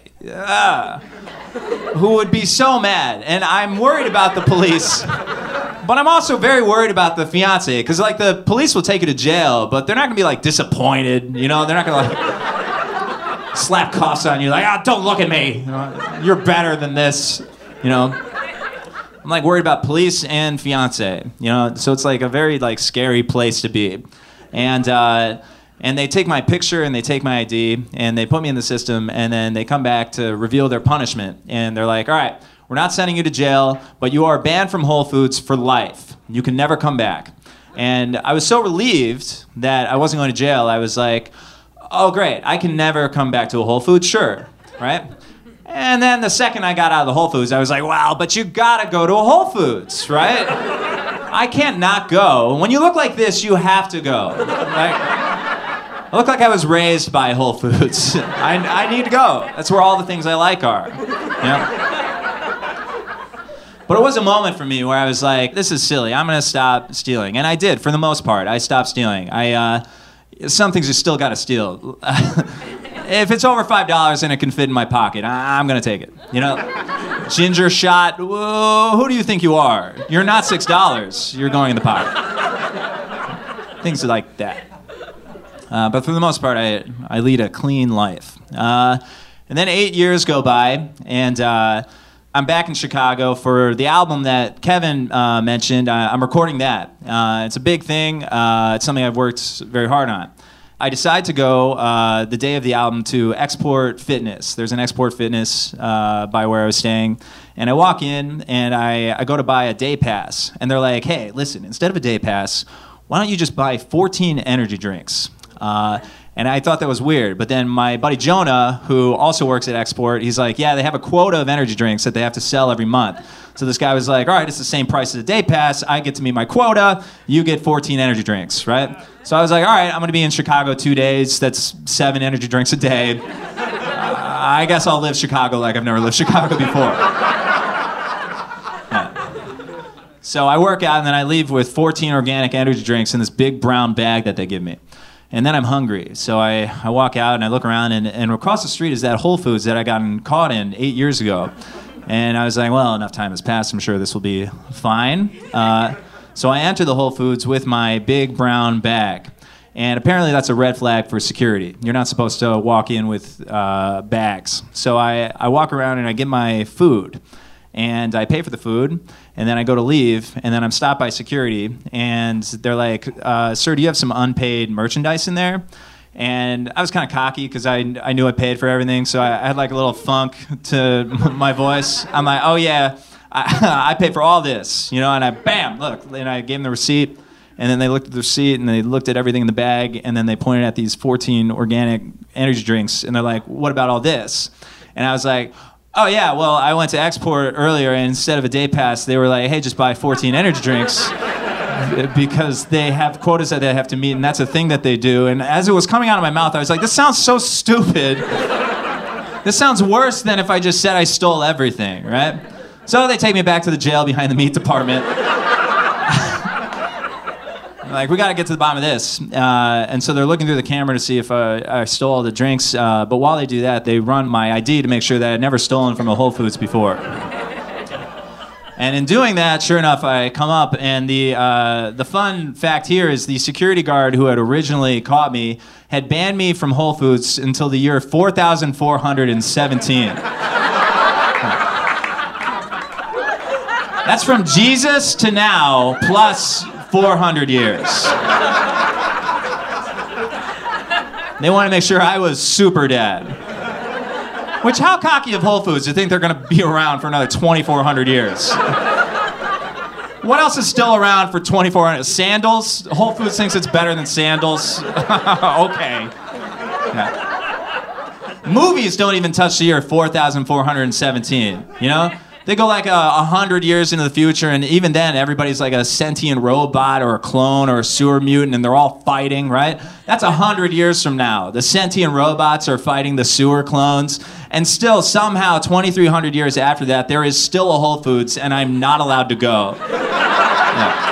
who would be so mad. And I'm worried about the police. But I'm also very worried about the fiance, because like the police will take you to jail, but they're not gonna be like disappointed, you know? They're not gonna like slap cuffs on you, like, don't look at me. You know, you're better than this, you know? I'm like worried about police and fiance, you know? So it's like a very like scary place to be. And they take my picture and they take my ID and they put me in the system, and then they come back to reveal their punishment. And they're like, all right, we're not sending you to jail, but you are banned from Whole Foods for life. You can never come back. And I was so relieved that I wasn't going to jail. I was like, oh, great. I can never come back to a Whole Foods, sure, right? And then the second I got out of the Whole Foods, I was like, wow, but you gotta go to a Whole Foods, right? I can't not go. When you look like this, you have to go. Like, I look like I was raised by Whole Foods. I need to go. That's where all the things I like are. You know? But it was a moment for me where I was like, this is silly. I'm going to stop stealing. And I did, for the most part. I stopped stealing. Some things you still got to steal. If it's over $5 and it can fit in my pocket, I'm going to take it. You know? Ginger shot, whoa, who do you think you are? You're not $6. You're going in the pocket. Things like that. But for the most part, I lead a clean life. And then 8 years go by, and I'm back in Chicago for the album that Kevin mentioned. I'm recording that. It's a big thing. It's something I've worked very hard on. I decide to go the day of the album to Export Fitness. There's an Export Fitness by where I was staying. And I walk in, and I go to buy a day pass. And they're like, hey, listen, instead of a day pass, why don't you just buy 14 energy drinks? And I thought that was weird. But then my buddy Jonah, who also works at Export, he's like, yeah, they have a quota of energy drinks that they have to sell every month. So this guy was like, all right, it's the same price as a day pass. I get to meet my quota. You get 14 energy drinks, right? So I was like, all right, I'm going to be in Chicago 2 days. That's 7 energy drinks a day. I guess I'll live Chicago like I've never lived Chicago before. Yeah. So I work out, and then I leave with 14 organic energy drinks in this big brown bag that they give me. And then I'm hungry. So I walk out and I look around, and across the street is that Whole Foods that I got caught in 8 years ago. And I was like, well, enough time has passed. I'm sure this will be fine. So I enter the Whole Foods with my big brown bag. And apparently that's a red flag for security. You're not supposed to walk in with bags. So I walk around and I get my food. And I pay for the food, and then I go to leave, and then I'm stopped by security, and they're like, sir, do you have some unpaid merchandise in there? And I was kind of cocky because I knew I paid for everything, so I had like a little funk to my voice. I'm like, oh yeah, I paid for all this, you know, and I, bam, look, and I gave them the receipt, and then they looked at the receipt, and they looked at everything in the bag, and then they pointed at these 14 organic energy drinks, and they're like, what about all this? And I was like, oh yeah, well, I went to Export earlier, and instead of a day pass, they were like, hey, just buy 14 energy drinks because they have quotas that they have to meet, and that's a thing that they do. And as it was coming out of my mouth, I was like, this sounds so stupid. This sounds worse than if I just said I stole everything, right? So they take me back to the jail behind the meat department. Like, we got to get to the bottom of this. And so they're looking through the camera to see if I stole all the drinks. But while they do that, they run my ID to make sure that I'd never stolen from a Whole Foods before. And in doing that, sure enough, I come up. And the fun fact here is the security guard who had originally caught me had banned me from Whole Foods until the year 4417. That's from Jesus to now, plus 400 years. They want to make sure I was super dead. Which, how cocky of Whole Foods to think they're going to be around for another 2,400 years? What else is still around for 2,400? Sandals? Whole Foods thinks it's better than sandals. Okay. Yeah. Movies don't even touch the year 4,417, you know? They go like 100 years into the future, and even then, everybody's like a sentient robot or a clone or a sewer mutant, and they're all fighting, right? That's 100 years from now. The sentient robots are fighting the sewer clones, and still, somehow, 2,300 years after that, there is still a Whole Foods, and I'm not allowed to go. Yeah.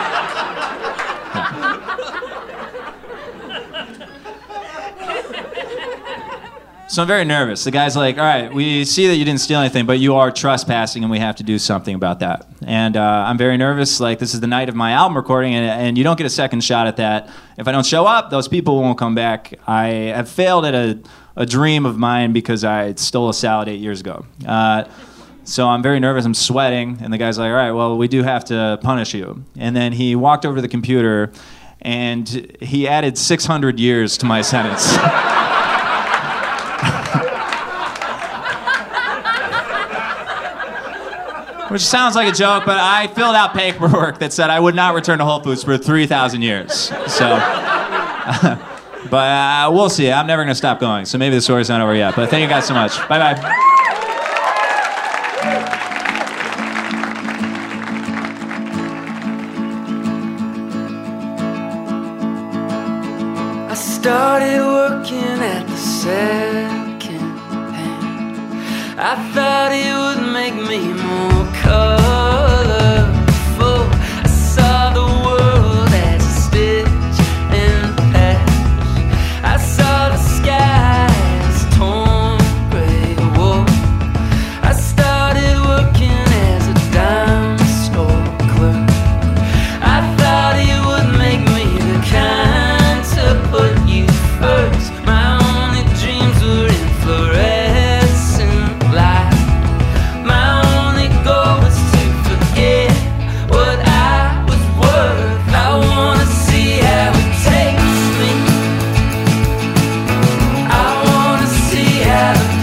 So I'm very nervous. The guy's like, all right, we see that you didn't steal anything, but you are trespassing, and we have to do something about that. And I'm very nervous. Like, this is the night of my album recording, and you don't get a second shot at that. If I don't show up, those people won't come back. I have failed at a dream of mine because I stole a salad 8 years ago. So I'm very nervous. I'm sweating. And the guy's like, all right, well, we do have to punish you. And then he walked over to the computer, and he added 600 years to my sentence. Which sounds like a joke, but I filled out paperwork that said I would not return to Whole Foods for 3,000 years. So, but we'll see. I'm never going to stop going, so maybe the story's not over yet. But thank you guys so much. Bye-bye. I started working at the second hand. I thought it would make me more colorful. I saw the world as a stitch and patch. I saw the sky as torn gray wool. I started working as a dime store clerk. I thought it would make me the kind to put you first. My only dreams were in fluorescent light. My only goal was to forget what I was worth. I wanna see how it takes me. I wanna see how the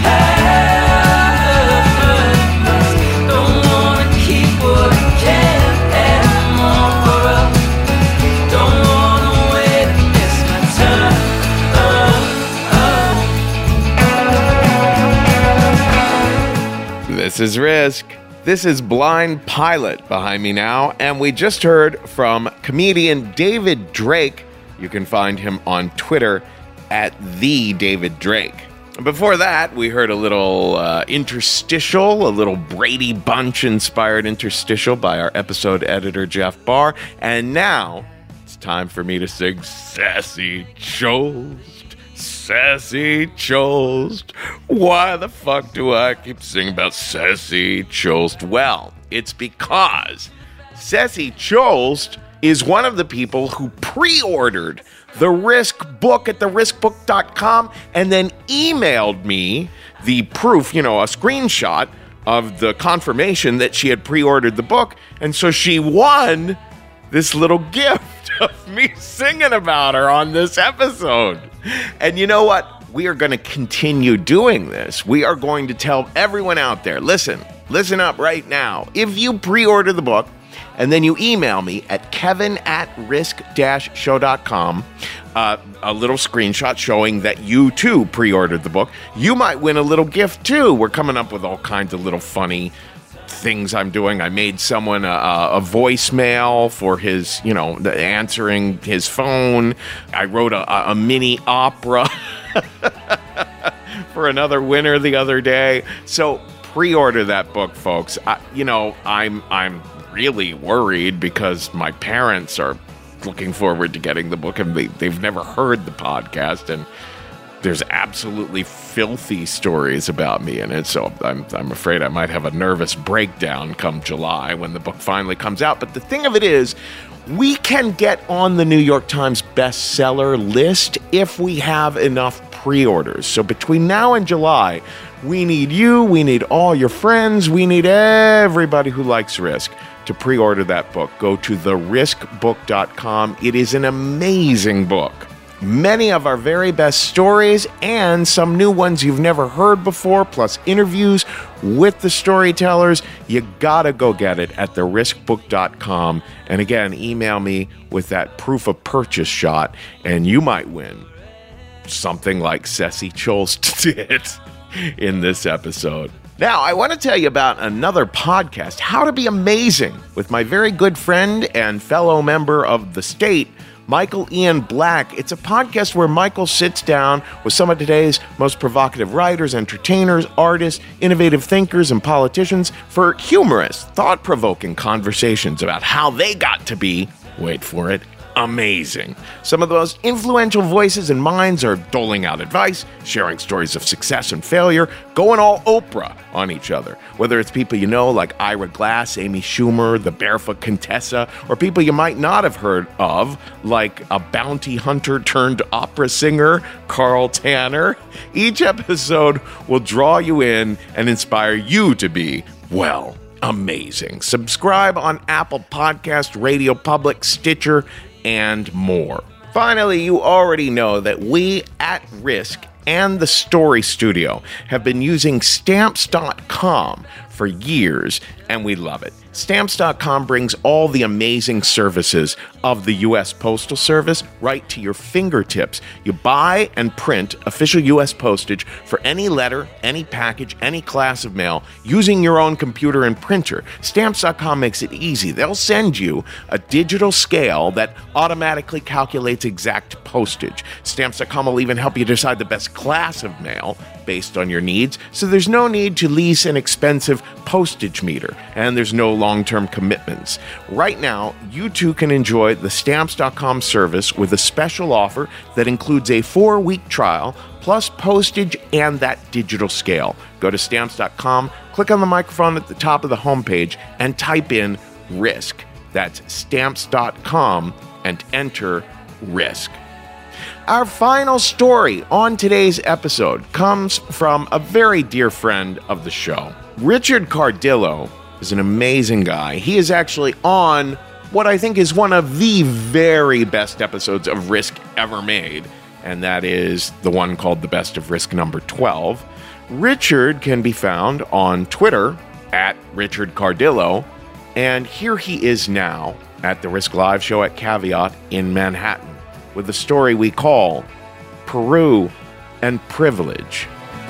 path burns. Don't wanna keep what I can't have more for us. Don't wanna wait and miss my turn. This is Risk. This is Blind Pilot behind me now, and we just heard from comedian David Drake. You can find him on Twitter at @TheDavidDrake. Before that, we heard a little interstitial, a little Brady Bunch-inspired interstitial by our episode editor, Jeff Barr. And now, it's time for me to sing Sassy Chost. Sassy Chost. Why the fuck do I keep singing about Sassy Chost? Well, it's because Sassy Chost is one of the people who pre-ordered the Risk book at theriskbook.com and then emailed me the proof, a screenshot of the confirmation that she had pre-ordered the book. And so she won this little gift of me singing about her on this episode. And you know what? We are going to continue doing this. We are going to tell everyone out there, listen up right now. If you pre-order the book and then you email me at kevin@risk-show.com, a little screenshot showing that you too pre-ordered the book, you might win a little gift too. We're coming up with all kinds of little funny things I'm doing. I made someone a voicemail for his, answering his phone. I wrote a mini opera for another winner the other day. So pre-order that book, folks. I'm really worried because my parents are looking forward to getting the book, and they've never heard the podcast, and there's absolutely filthy stories about me in it, so I'm afraid I might have a nervous breakdown come July when the book finally comes out. But the thing of it is, we can get on the New York Times bestseller list if we have enough pre-orders. So between now and July, we need you, we need all your friends, we need everybody who likes Risk to pre-order that book. Go to theriskbook.com. It is an amazing book. Many of our very best stories and some new ones you've never heard before, plus interviews with the storytellers. You gotta go get it at theriskbook.com. And again, email me with that proof of purchase shot, and you might win something like Sassy Chost did in this episode. Now, I want to tell you about another podcast, How to Be Amazing, with my very good friend and fellow member of The State, Michael Ian Black. It's a podcast where Michael sits down with some of today's most provocative writers, entertainers, artists, innovative thinkers, and politicians for humorous, thought-provoking conversations about how they got to be, wait for it, amazing. Some of the most influential voices and minds are doling out advice, sharing stories of success and failure, going all Oprah on each other. Whether it's people you know like Ira Glass, Amy Schumer, the Barefoot Contessa, or people you might not have heard of like a bounty hunter turned opera singer, Carl Tanner. Each episode will draw you in and inspire you to be, well, amazing. Subscribe on Apple Podcast, Radio Public, Stitcher, and more. Finally, you already know that we at Risk and the Story Studio have been using Stamps.com for years, and we love it. Stamps.com brings all the amazing services of the U.S. Postal Service right to your fingertips. You buy and print official U.S. postage for any letter, any package, any class of mail using your own computer and printer. Stamps.com makes it easy. They'll send you a digital scale that automatically calculates exact postage. Stamps.com will even help you decide the best class of mail based on your needs, so there's no need to lease an expensive postage meter, and there's no long-term commitments. Right now, you too can enjoy the Stamps.com service with a special offer that includes a 4-week trial, plus postage and that digital scale. Go to Stamps.com, click on the microphone at the top of the homepage, and type in RISK. That's Stamps.com, and enter RISK. Our final story on today's episode comes from a very dear friend of the show. Richard Cardillo is an amazing guy. He is actually on what I think is one of the very best episodes of Risk ever made, and that is the one called The Best of Risk number 12. Richard can be found on Twitter at Richard Cardillo, and here he is now at the Risk Live show at Caveat in Manhattan with the story we call Peru and Privilege.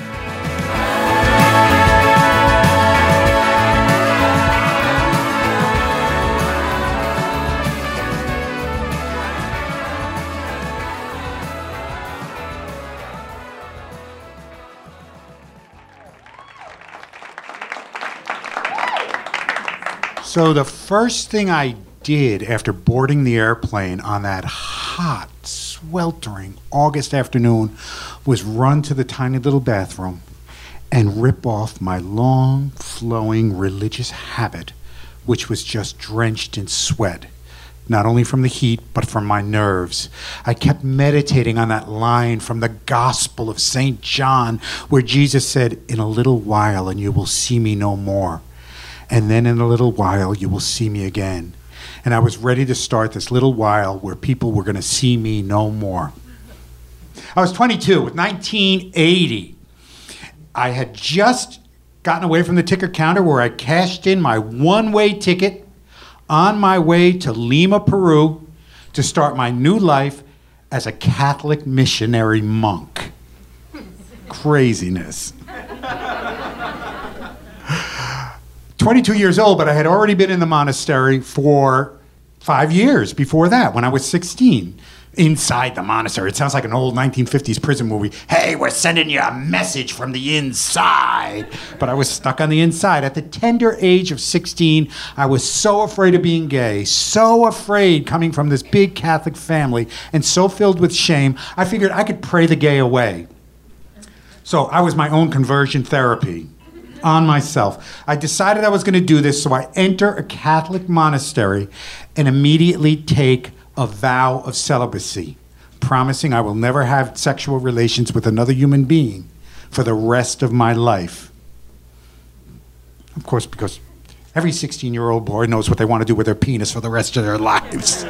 So the first thing I did after boarding the airplane on that hot, sweltering August afternoon was run to the tiny little bathroom and rip off my long, flowing religious habit, which was just drenched in sweat, not only from the heat, but from my nerves. I kept meditating on that line from the Gospel of St. John, where Jesus said, "In a little while, and you will see me no more. And then in a little while, you will see me again." And I was ready to start this little while where people were going to see me no more. I was 22 with 1980. I had just gotten away from the ticket counter where I cashed in my one-way ticket on my way to Lima, Peru, to start my new life as a Catholic missionary monk. Craziness. 22 years old, but I had already been in the monastery for 5 years before that, when I was 16. Inside the monastery. It sounds like an old 1950s prison movie. Hey, we're sending you a message from the inside. But I was stuck on the inside. At the tender age of 16, I was so afraid of being gay, so afraid coming from this big Catholic family, and so filled with shame, I figured I could pray the gay away. So I was my own conversion therapy on myself. I decided I was going to do this, so I enter a Catholic monastery and immediately take a vow of celibacy, promising I will never have sexual relations with another human being for the rest of my life. Of course, because every 16-year-old boy knows what they want to do with their penis for the rest of their lives.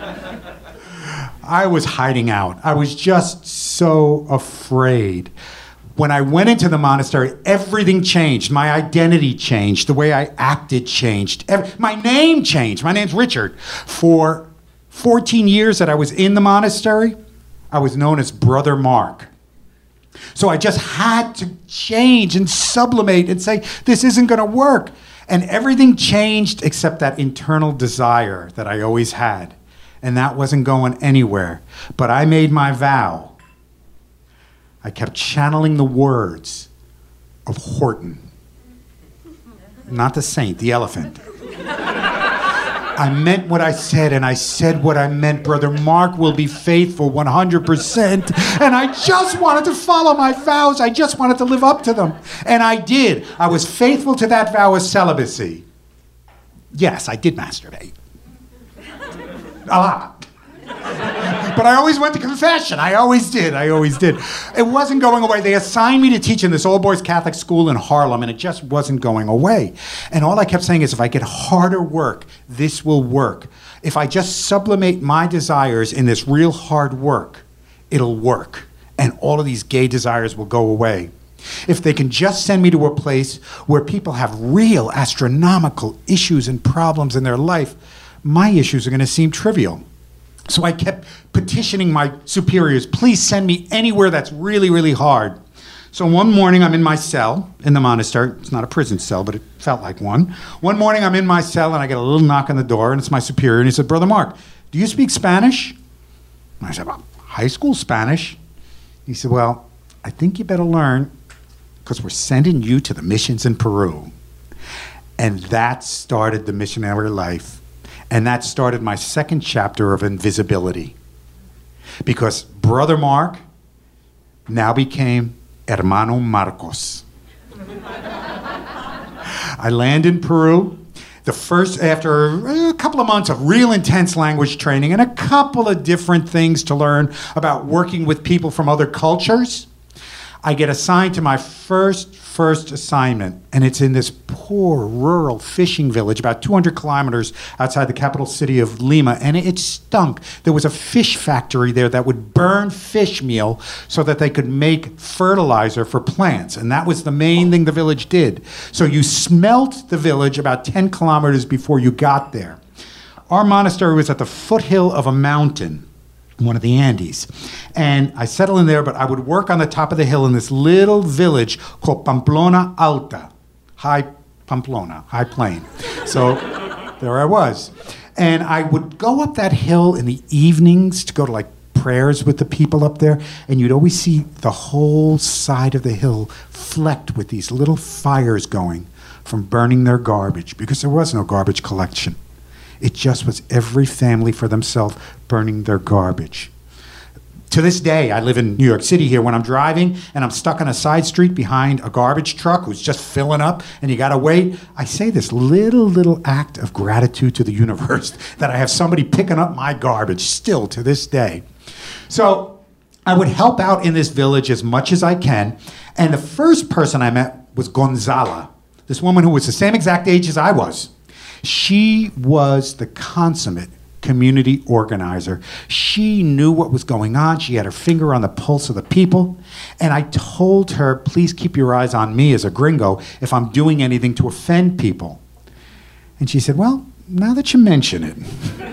I was hiding out. I was just so afraid. When I went into the monastery, everything changed. My identity changed. The way I acted changed. My name changed. My name's Richard. For 14 years that I was in the monastery, I was known as Brother Mark. So I just had to change and sublimate and say, this isn't going to work. And everything changed except that internal desire that I always had. And that wasn't going anywhere. But I made my vow. I kept channeling the words of Horton. Not the saint, the elephant. I meant what I said, and I said what I meant. Brother Mark will be faithful 100%. And I just wanted to follow my vows. I just wanted to live up to them. And I did. I was faithful to that vow of celibacy. Yes, I did masturbate. A lot. But I always went to confession. I always did. It wasn't going away. They assigned me to teach in this all-boys Catholic school in Harlem, and it just wasn't going away. And all I kept saying is, if I get harder work, this will work. If I just sublimate my desires in this real hard work, it'll work. And all of these gay desires will go away. If they can just send me to a place where people have real astronomical issues and problems in their life, my issues are going to seem trivial. So I kept petitioning my superiors, please send me anywhere that's really, really hard. So one morning I'm in my cell in the monastery. It's not a prison cell, but it felt like one. One morning I'm in my cell and I get a little knock on the door, and it's my superior, and he said, Brother Mark, do you speak Spanish? And I said, well, high school Spanish. He said, well, I think you better learn because we're sending you to the missions in Peru. And that started the missionary life. And that started my second chapter of invisibility. Because Brother Mark now became Hermano Marcos. I land in Peru. After a couple of months of real intense language training and a couple of different things to learn about working with people from other cultures, I get assigned to my first assignment, and it's in this poor rural fishing village about 200 kilometers outside the capital city of Lima, and it stunk. There was a fish factory there that would burn fish meal so that they could make fertilizer for plants, and that was the main thing the village did. So you smelt the village about 10 kilometers before you got there. Our monastery was at the foothill of a mountain, one of the Andes. And I settled in there, but I would work on the top of the hill in this little village called Pamplona Alta, High Pamplona, High Plain. So there I was. And I would go up that hill in the evenings to go to like prayers with the people up there, and you'd always see the whole side of the hill flecked with these little fires going from burning their garbage, because there was no garbage collection. It just was every family for themselves burning their garbage. To this day, I live in New York City here. When I'm driving and I'm stuck on a side street behind a garbage truck who's just filling up and you gotta wait, I say this little act of gratitude to the universe that I have somebody picking up my garbage still to this day. So I would help out in this village as much as I can. And the first person I met was Gonzala, this woman who was the same exact age as I was. She was the consummate community organizer. She knew what was going on. She had her finger on the pulse of the people. And I told her, please keep your eyes on me as a gringo if I'm doing anything to offend people. And she said, well, now that you mention it,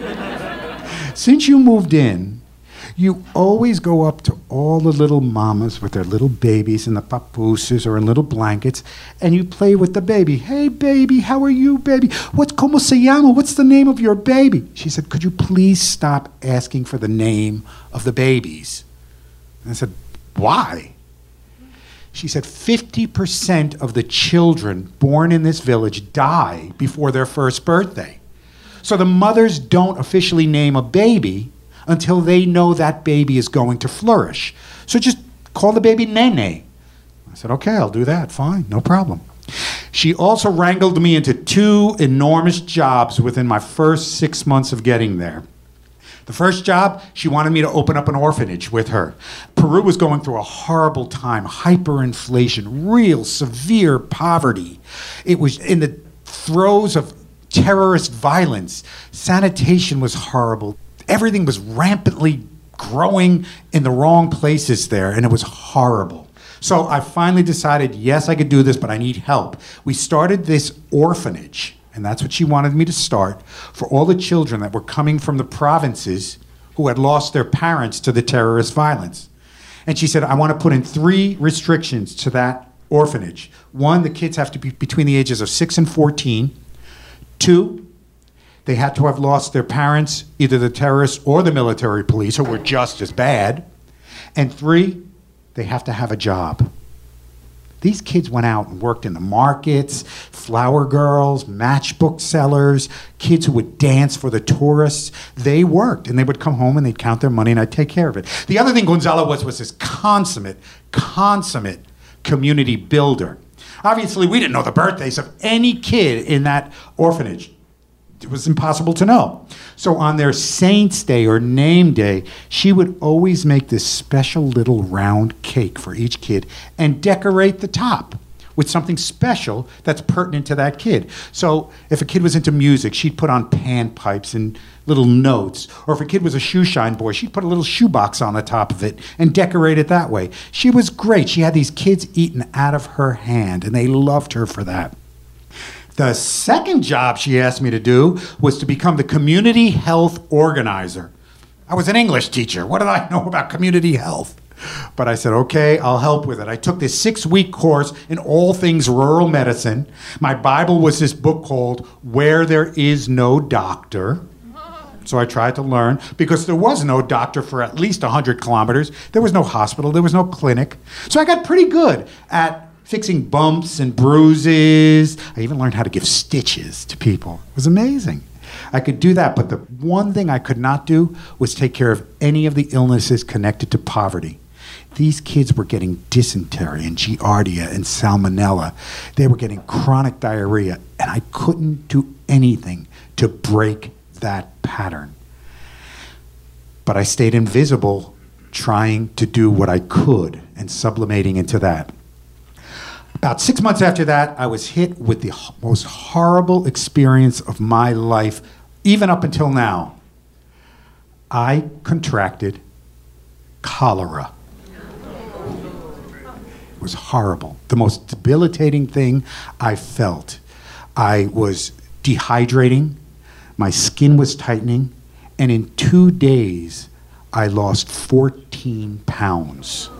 since you moved in, you always go up to all the little mamas with their little babies in the papooses or in little blankets, and you play with the baby. Hey, baby, how are you, baby? ¿Cómo se llama? What's the name of your baby? She said, could you please stop asking for the name of the babies? And I said, why? She said, 50% of the children born in this village die before their first birthday. So the mothers don't officially name a baby until they know that baby is going to flourish. So just call the baby Nene. I said, okay, I'll do that, fine, no problem. She also wrangled me into 2 enormous jobs within my first 6 months of getting there. The first job, she wanted me to open up an orphanage with her. Peru was going through a horrible time, hyperinflation, real severe poverty. It was in the throes of terrorist violence. Sanitation was horrible. Everything was rampantly growing in the wrong places there, and it was horrible. So I finally decided, yes, I could do this, but I need help. We started this orphanage, and that's what she wanted me to start, for all the children that were coming from the provinces who had lost their parents to the terrorist violence. And she said, I want to put in 3 restrictions to that orphanage. 1, the kids have to be between the ages of 6 and 14. 2, they had to have lost their parents, either the terrorists or the military police, who were just as bad. And 3, they have to have a job. These kids went out and worked in the markets, flower girls, matchbook sellers, kids who would dance for the tourists. They worked, and they would come home and they'd count their money, and I'd take care of it. The other thing Gonzalo was this consummate community builder. Obviously, we didn't know the birthdays of any kid in that orphanage. It was impossible to know. So on their Saints' Day or name day, she would always make this special little round cake for each kid and decorate the top with something special that's pertinent to that kid. So if a kid was into music, she'd put on panpipes and little notes. Or if a kid was a shoe shine boy, she'd put a little shoebox on the top of it and decorate it that way. She was great. She had these kids eaten out of her hand, and they loved her for that. The second job she asked me to do was to become the community health organizer. I was an English teacher. What did I know about community health? But I said, okay, I'll help with it. I took this 6-week course in all things rural medicine. My Bible was this book called Where There Is No Doctor. So I tried to learn, because there was no doctor for at least 100 kilometers. There was no hospital. There was no clinic. So I got pretty good at fixing bumps and bruises. I even learned how to give stitches to people. It was amazing. I could do that, but the one thing I could not do was take care of any of the illnesses connected to poverty. These kids were getting dysentery and giardia and salmonella. They were getting chronic diarrhea, and I couldn't do anything to break that pattern. But I stayed invisible, trying to do what I could and sublimating into that. About 6 months after that, I was hit with the most horrible experience of my life, even up until now. I contracted cholera. It was horrible. The most debilitating thing I felt. I was dehydrating, my skin was tightening, and in 2 days, I lost 14 pounds.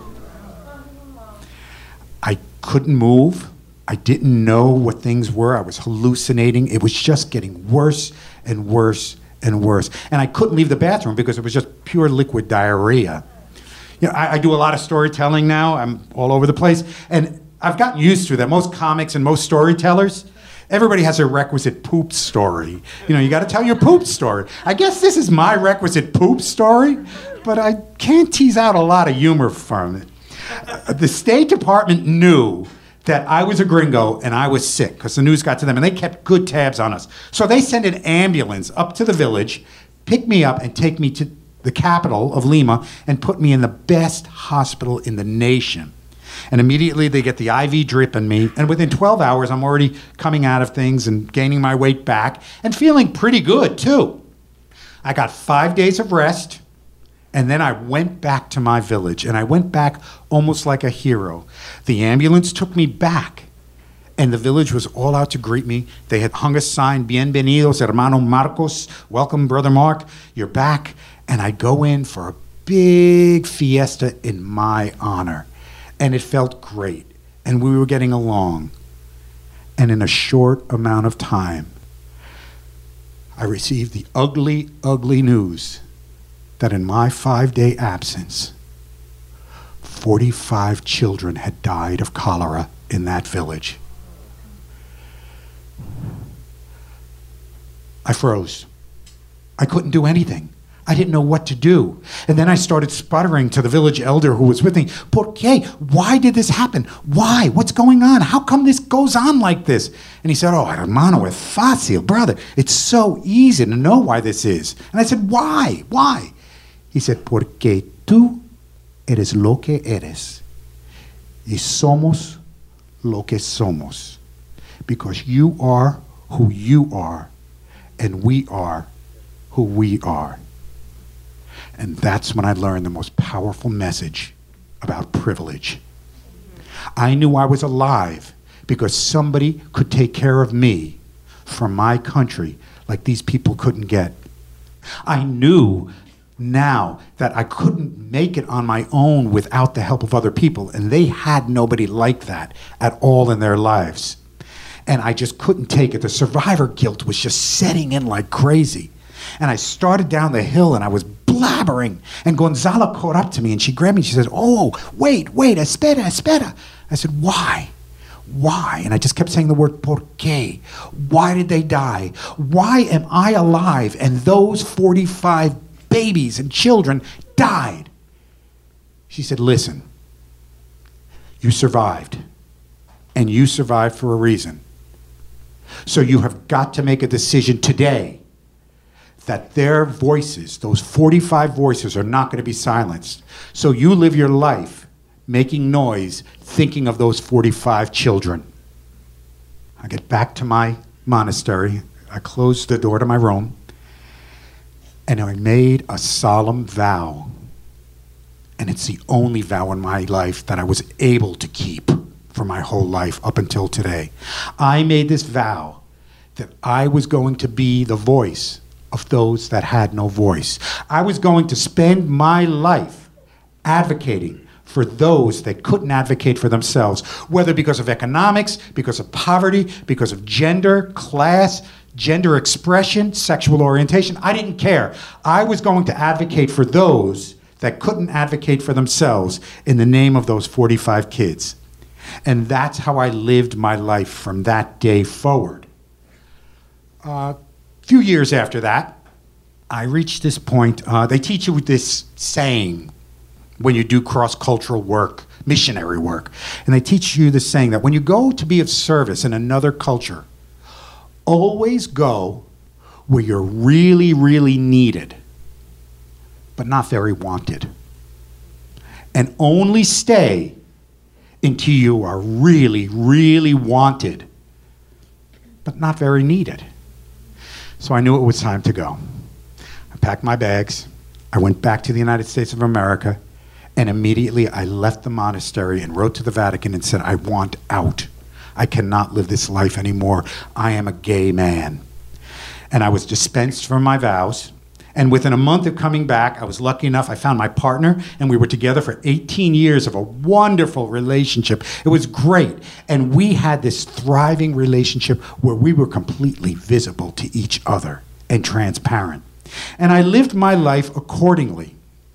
I couldn't move. I didn't know what things were. I was hallucinating. It was just getting worse and worse and worse. And I couldn't leave the bathroom because it was just pure liquid diarrhea. You know, I do a lot of storytelling now. I'm all over the place. And I've gotten used to that. Most comics and most storytellers, everybody has a requisite poop story. You know, you got to tell your poop story. I guess this is my requisite poop story, but I can't tease out a lot of humor from it. The State Department knew that I was a gringo and I was sick because the news got to them, and they kept good tabs on us. So they sent an ambulance up to the village, pick me up, and take me to the capital of Lima and put me in the best hospital in the nation. And immediately they get the IV drip in me, and within 12 hours I'm already coming out of things and gaining my weight back and feeling pretty good too. I got 5 days of rest. And then I went back to my village, and I went back almost like a hero. The ambulance took me back, and the village was all out to greet me. They had hung a sign, Bienvenidos, hermano Marcos, welcome, brother Mark, you're back. And I go in for a big fiesta in my honor, and it felt great, and we were getting along. And in a short amount of time, I received the ugly, ugly news that in my 5-day absence, 45 children had died of cholera in that village. I froze. I couldn't do anything. I didn't know what to do. And then I started sputtering to the village elder who was with me. ¿Por qué? Why did this happen? Why? What's going on? How come this goes on like this? And he said, oh, hermano, es fácil, brother. It's so easy to know why this is. And I said, why? Why? He said, porque tú eres lo que eres y somos lo que somos. Because you are who you are and we are who we are. And that's when I learned the most powerful message about privilege. I knew I was alive because somebody could take care of me from my country like these people couldn't get. I knew now that I couldn't make it on my own without the help of other people, and they had nobody like that at all in their lives. And I just couldn't take it. The survivor guilt was just setting in like crazy. And I started down the hill and I was blabbering. And Gonzala caught up to me and she grabbed me and she said, "Oh, wait, espera, espera." I said, "Why? Why?" And I just kept saying the word "por qué?" Why did they die? Why am I alive and those 45 babies and children died? She said, "Listen, you survived. And you survived for a reason. So you have got to make a decision today that their voices, those 45 voices, are not going to be silenced. So you live your life making noise, thinking of those 45 children." I get back to my monastery. I closed the door to my room. And I made a solemn vow. And it's the only vow in my life that I was able to keep for my whole life up until today. I made this vow that I was going to be the voice of those that had no voice. I was going to spend my life advocating for those that couldn't advocate for themselves, whether because of economics, because of poverty, because of gender, class, gender expression, sexual orientation. I didn't care. I was going to advocate for those that couldn't advocate for themselves in the name of those 45 kids. And that's how I lived my life from that day forward. A few years after that, I reached this point. They teach you this saying when you do cross-cultural work, missionary work. And they teach you the saying that when you go to be of service in another culture, always go where you're really, really needed, but not very wanted. And only stay until you are really, really wanted, but not very needed. So I knew it was time to go. I packed my bags. I went back to the United States of America, and immediately I left the monastery and wrote to the Vatican and said, "I want out. I cannot live this life anymore. I am a gay man." And I was dispensed from my vows. And within a month of coming back, I was lucky enough, I found my partner, and we were together for 18 years of a wonderful relationship. It was great. And we had this thriving relationship where we were completely visible to each other and transparent. And I lived my life accordingly.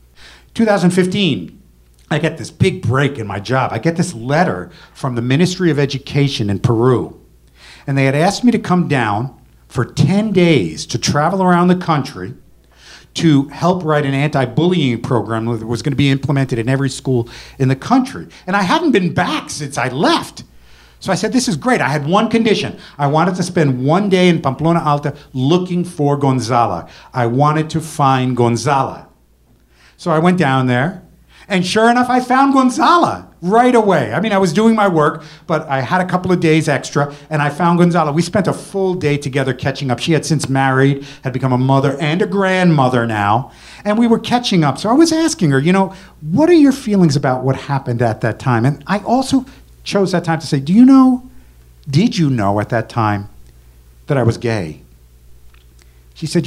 2015, I get this big break in my job. I get this letter from the Ministry of Education in Peru. And they had asked me to come down for 10 days to travel around the country to help write an anti-bullying program that was going to be implemented in every school in the country. And I hadn't been back since I left. So I said, this is great. I had one condition. I wanted to spend one day in Pamplona Alta looking for Gonzala. I wanted to find Gonzala. So I went down there, and sure enough, I found Gonzala right away. I mean, I was doing my work, but I had a couple of days extra, and I found Gonzala. We spent a full day together catching up. She had since married, had become a mother and a grandmother now, and we were catching up. So I was asking her, what are your feelings about what happened at that time? And I also chose that time to say, did you know at that time that I was gay? She said,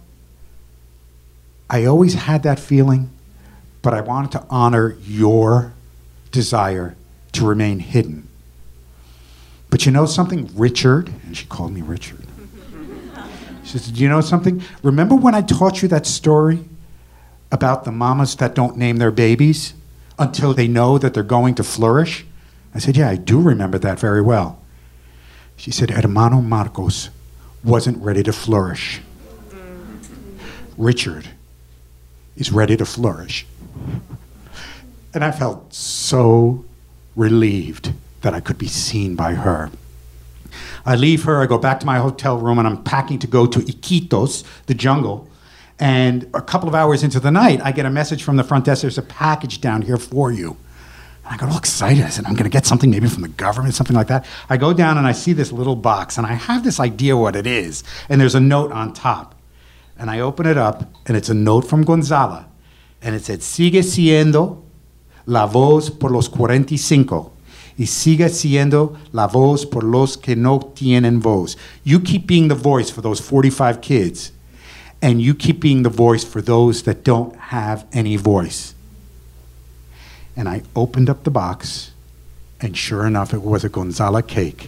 I always had that feeling, but I wanted to honor your desire to remain hidden. But you know something, Richard? And she called me Richard. She said, do you know something? Remember when I taught you that story about the mamas that don't name their babies until they know that they're going to flourish? I said, yeah, I do remember that very well. She said, Hermano Marcos wasn't ready to flourish. Richard is ready to flourish. And I felt so relieved that I could be seen by her. I leave her, I go back to my hotel room, and I'm packing to go to Iquitos, the jungle. And a couple of hours into the night, I get a message from the front desk, there's a package down here for you. And I got all excited. I said, I'm going to get something maybe from the government, something like that. I go down and I see this little box, and I have this idea what it is. And there's a note on top. And I open it up, and it's a note from Gonzala. And it said, sigue siendo la voz por los 45. Y sigue siendo la voz por los que no tienen voz. You keep being the voice for those 45 kids. and you keep being the voice for those that don't have any voice. And I opened up the box, and sure enough, it was a Gonzala cake.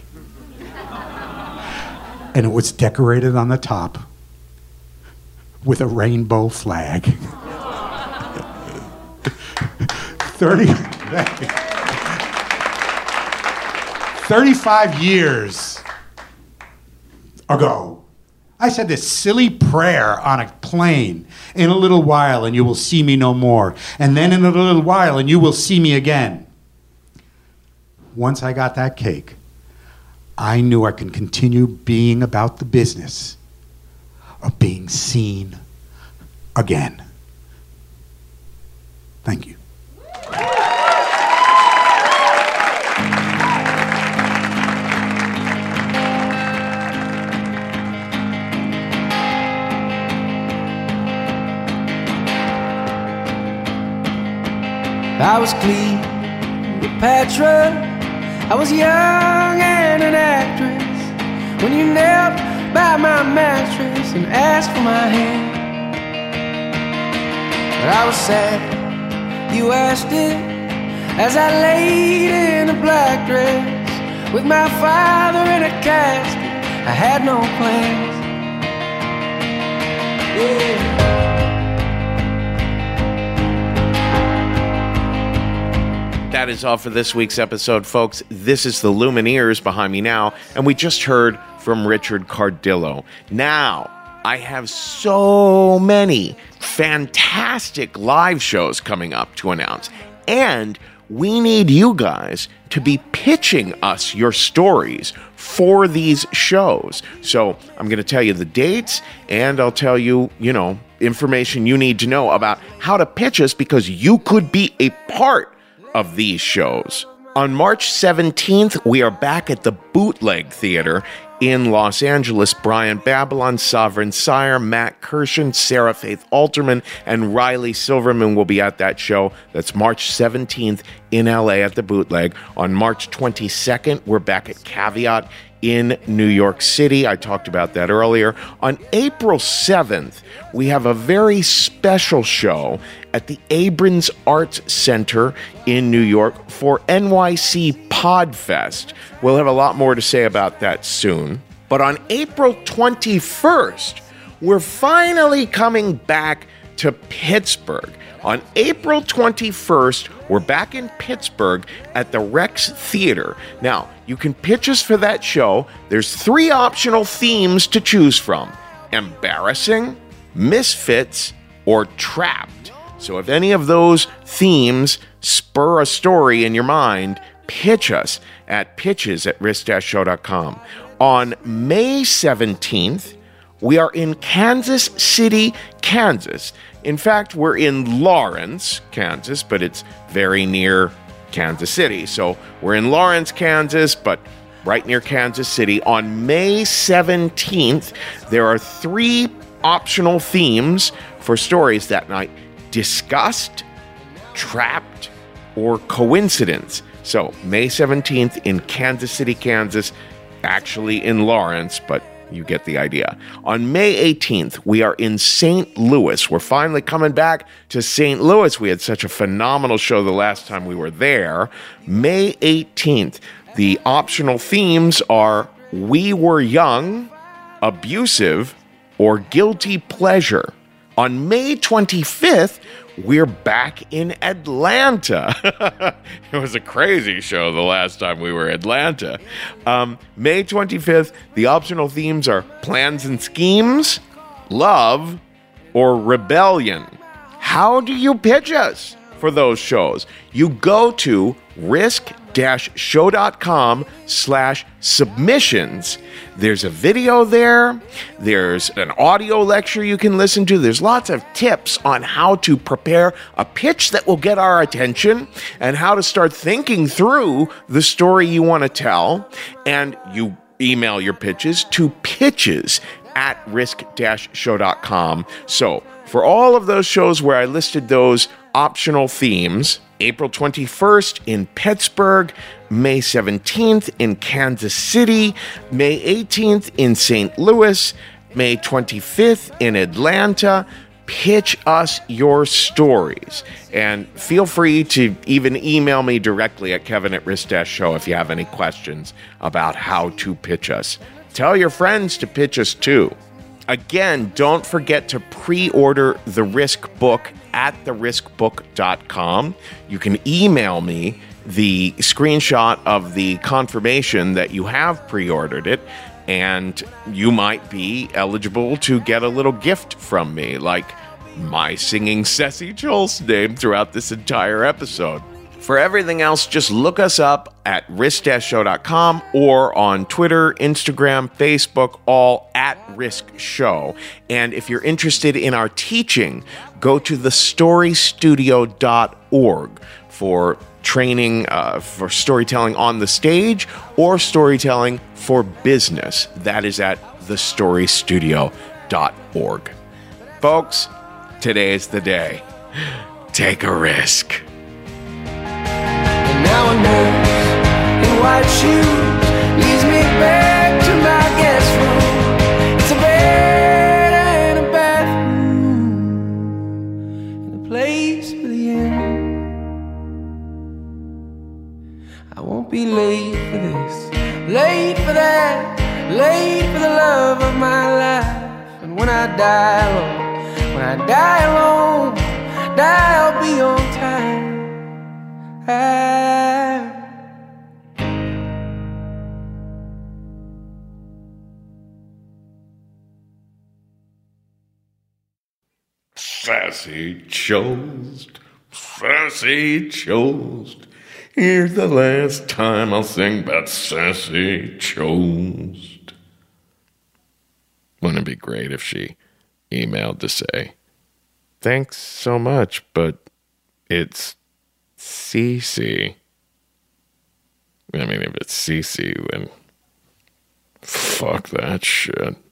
And it was decorated on the top with a rainbow flag. 35 years ago, I said this silly prayer on a plane. In a little while, and you will see me no more. And then in a little while, and you will see me again. Once I got that cake, I knew I could continue being about the business of being seen again. Thank you. I was Cleopatra, I was young and an actress, when you knelt by my mattress and asked for my hand. But I was sad you asked it, as I laid in a black dress with my father in a casket. I had no plans. Yeah. That is all for this week's episode, folks. This is the Lumineers behind me now, and we just heard from Richard Cardillo. Now, I have so many fantastic live shows coming up to announce, and we need you guys to be pitching us your stories for these shows. So I'm going to tell you the dates, and I'll tell you, information you need to know about how to pitch us, because you could be a part of these shows. On March 17th, we are back at the Bootleg Theater in Los Angeles. Brian Babylon, Sovereign Sire, Matt Kirshen, Sarah Faith Alterman, and Riley Silverman will be at that show. That's March 17th in LA at the Bootleg. On March 22nd, we're back at Caveat in New York City. I talked about that earlier. On April 7th, we have a very special show at the Abrons Arts Center in New York for NYC Podfest. We'll have a lot more to say about that soon. But on April 21st, we're finally coming back to Pittsburgh. On April 21st, we're back in Pittsburgh at the Rex Theater. Now, you can pitch us for that show. There's 3 optional themes to choose from: embarrassing, misfits, or trapped. So if any of those themes spur a story in your mind, pitch us at pitches@risk-show.com. On May 17th, we are in Kansas City, Kansas. In fact, we're in Lawrence, Kansas, but it's very near Kansas City. So we're in Lawrence, Kansas, but right near Kansas City. On May 17th, there are 3 optional themes for stories that night: disgust, trapped, or coincidence. So May 17th in Kansas City, Kansas, actually in Lawrence, but you get the idea. On May 18th, we are in St. Louis. We're finally coming back to St. Louis. We had such a phenomenal show the last time we were there. May 18th, the optional themes are We Were Young, Abusive, or Guilty Pleasure. On May 25th, we're back in Atlanta. It was a crazy show the last time we were in Atlanta. May 25th, the optional themes are plans and schemes, love, or rebellion. How do you pitch us for those shows? You go to risk-show.com/submissions. There's a video there. There's an audio lecture you can listen to. There's lots of tips on how to prepare a pitch that will get our attention and how to start thinking through the story you want to tell. And you email your pitches to pitches@risk-show.com. So for all of those shows where I listed those optional themes, April 21st in Pittsburgh, May 17th in Kansas City, May 18th in St. Louis, May 25th in Atlanta. Pitch us your stories. And feel free to even email me directly at Kevin@Risk-Show if you have any questions about how to pitch us. Tell your friends to pitch us too. Again, don't forget to pre-order the Risk book at theriskbook.com. You can email me the screenshot of the confirmation that you have pre-ordered it, and you might be eligible to get a little gift from me, like my singing Ceci Joel's name throughout this entire episode. For everything else, just look us up at risk-show.com or on Twitter, Instagram, Facebook, all at Risk Show. And if you're interested in our teaching, go to thestorystudio.org for training for storytelling on the stage or storytelling for business. That is at thestorystudio.org. Folks, today's the day. Take a risk. And now a nurse in white shoes leads me back to my guest room. It's a bed and a bathroom and a place for the end. I won't be late for this, late for that, late for the love of my life. And when I die alone, I'll be on time. Sassy Toast, Sassy Toast. Here's the last time I'll sing about Sassy Toast. Wouldn't it be great if she emailed to say, thanks so much, but it's Cece. I mean, if it's Cece, then fuck that shit.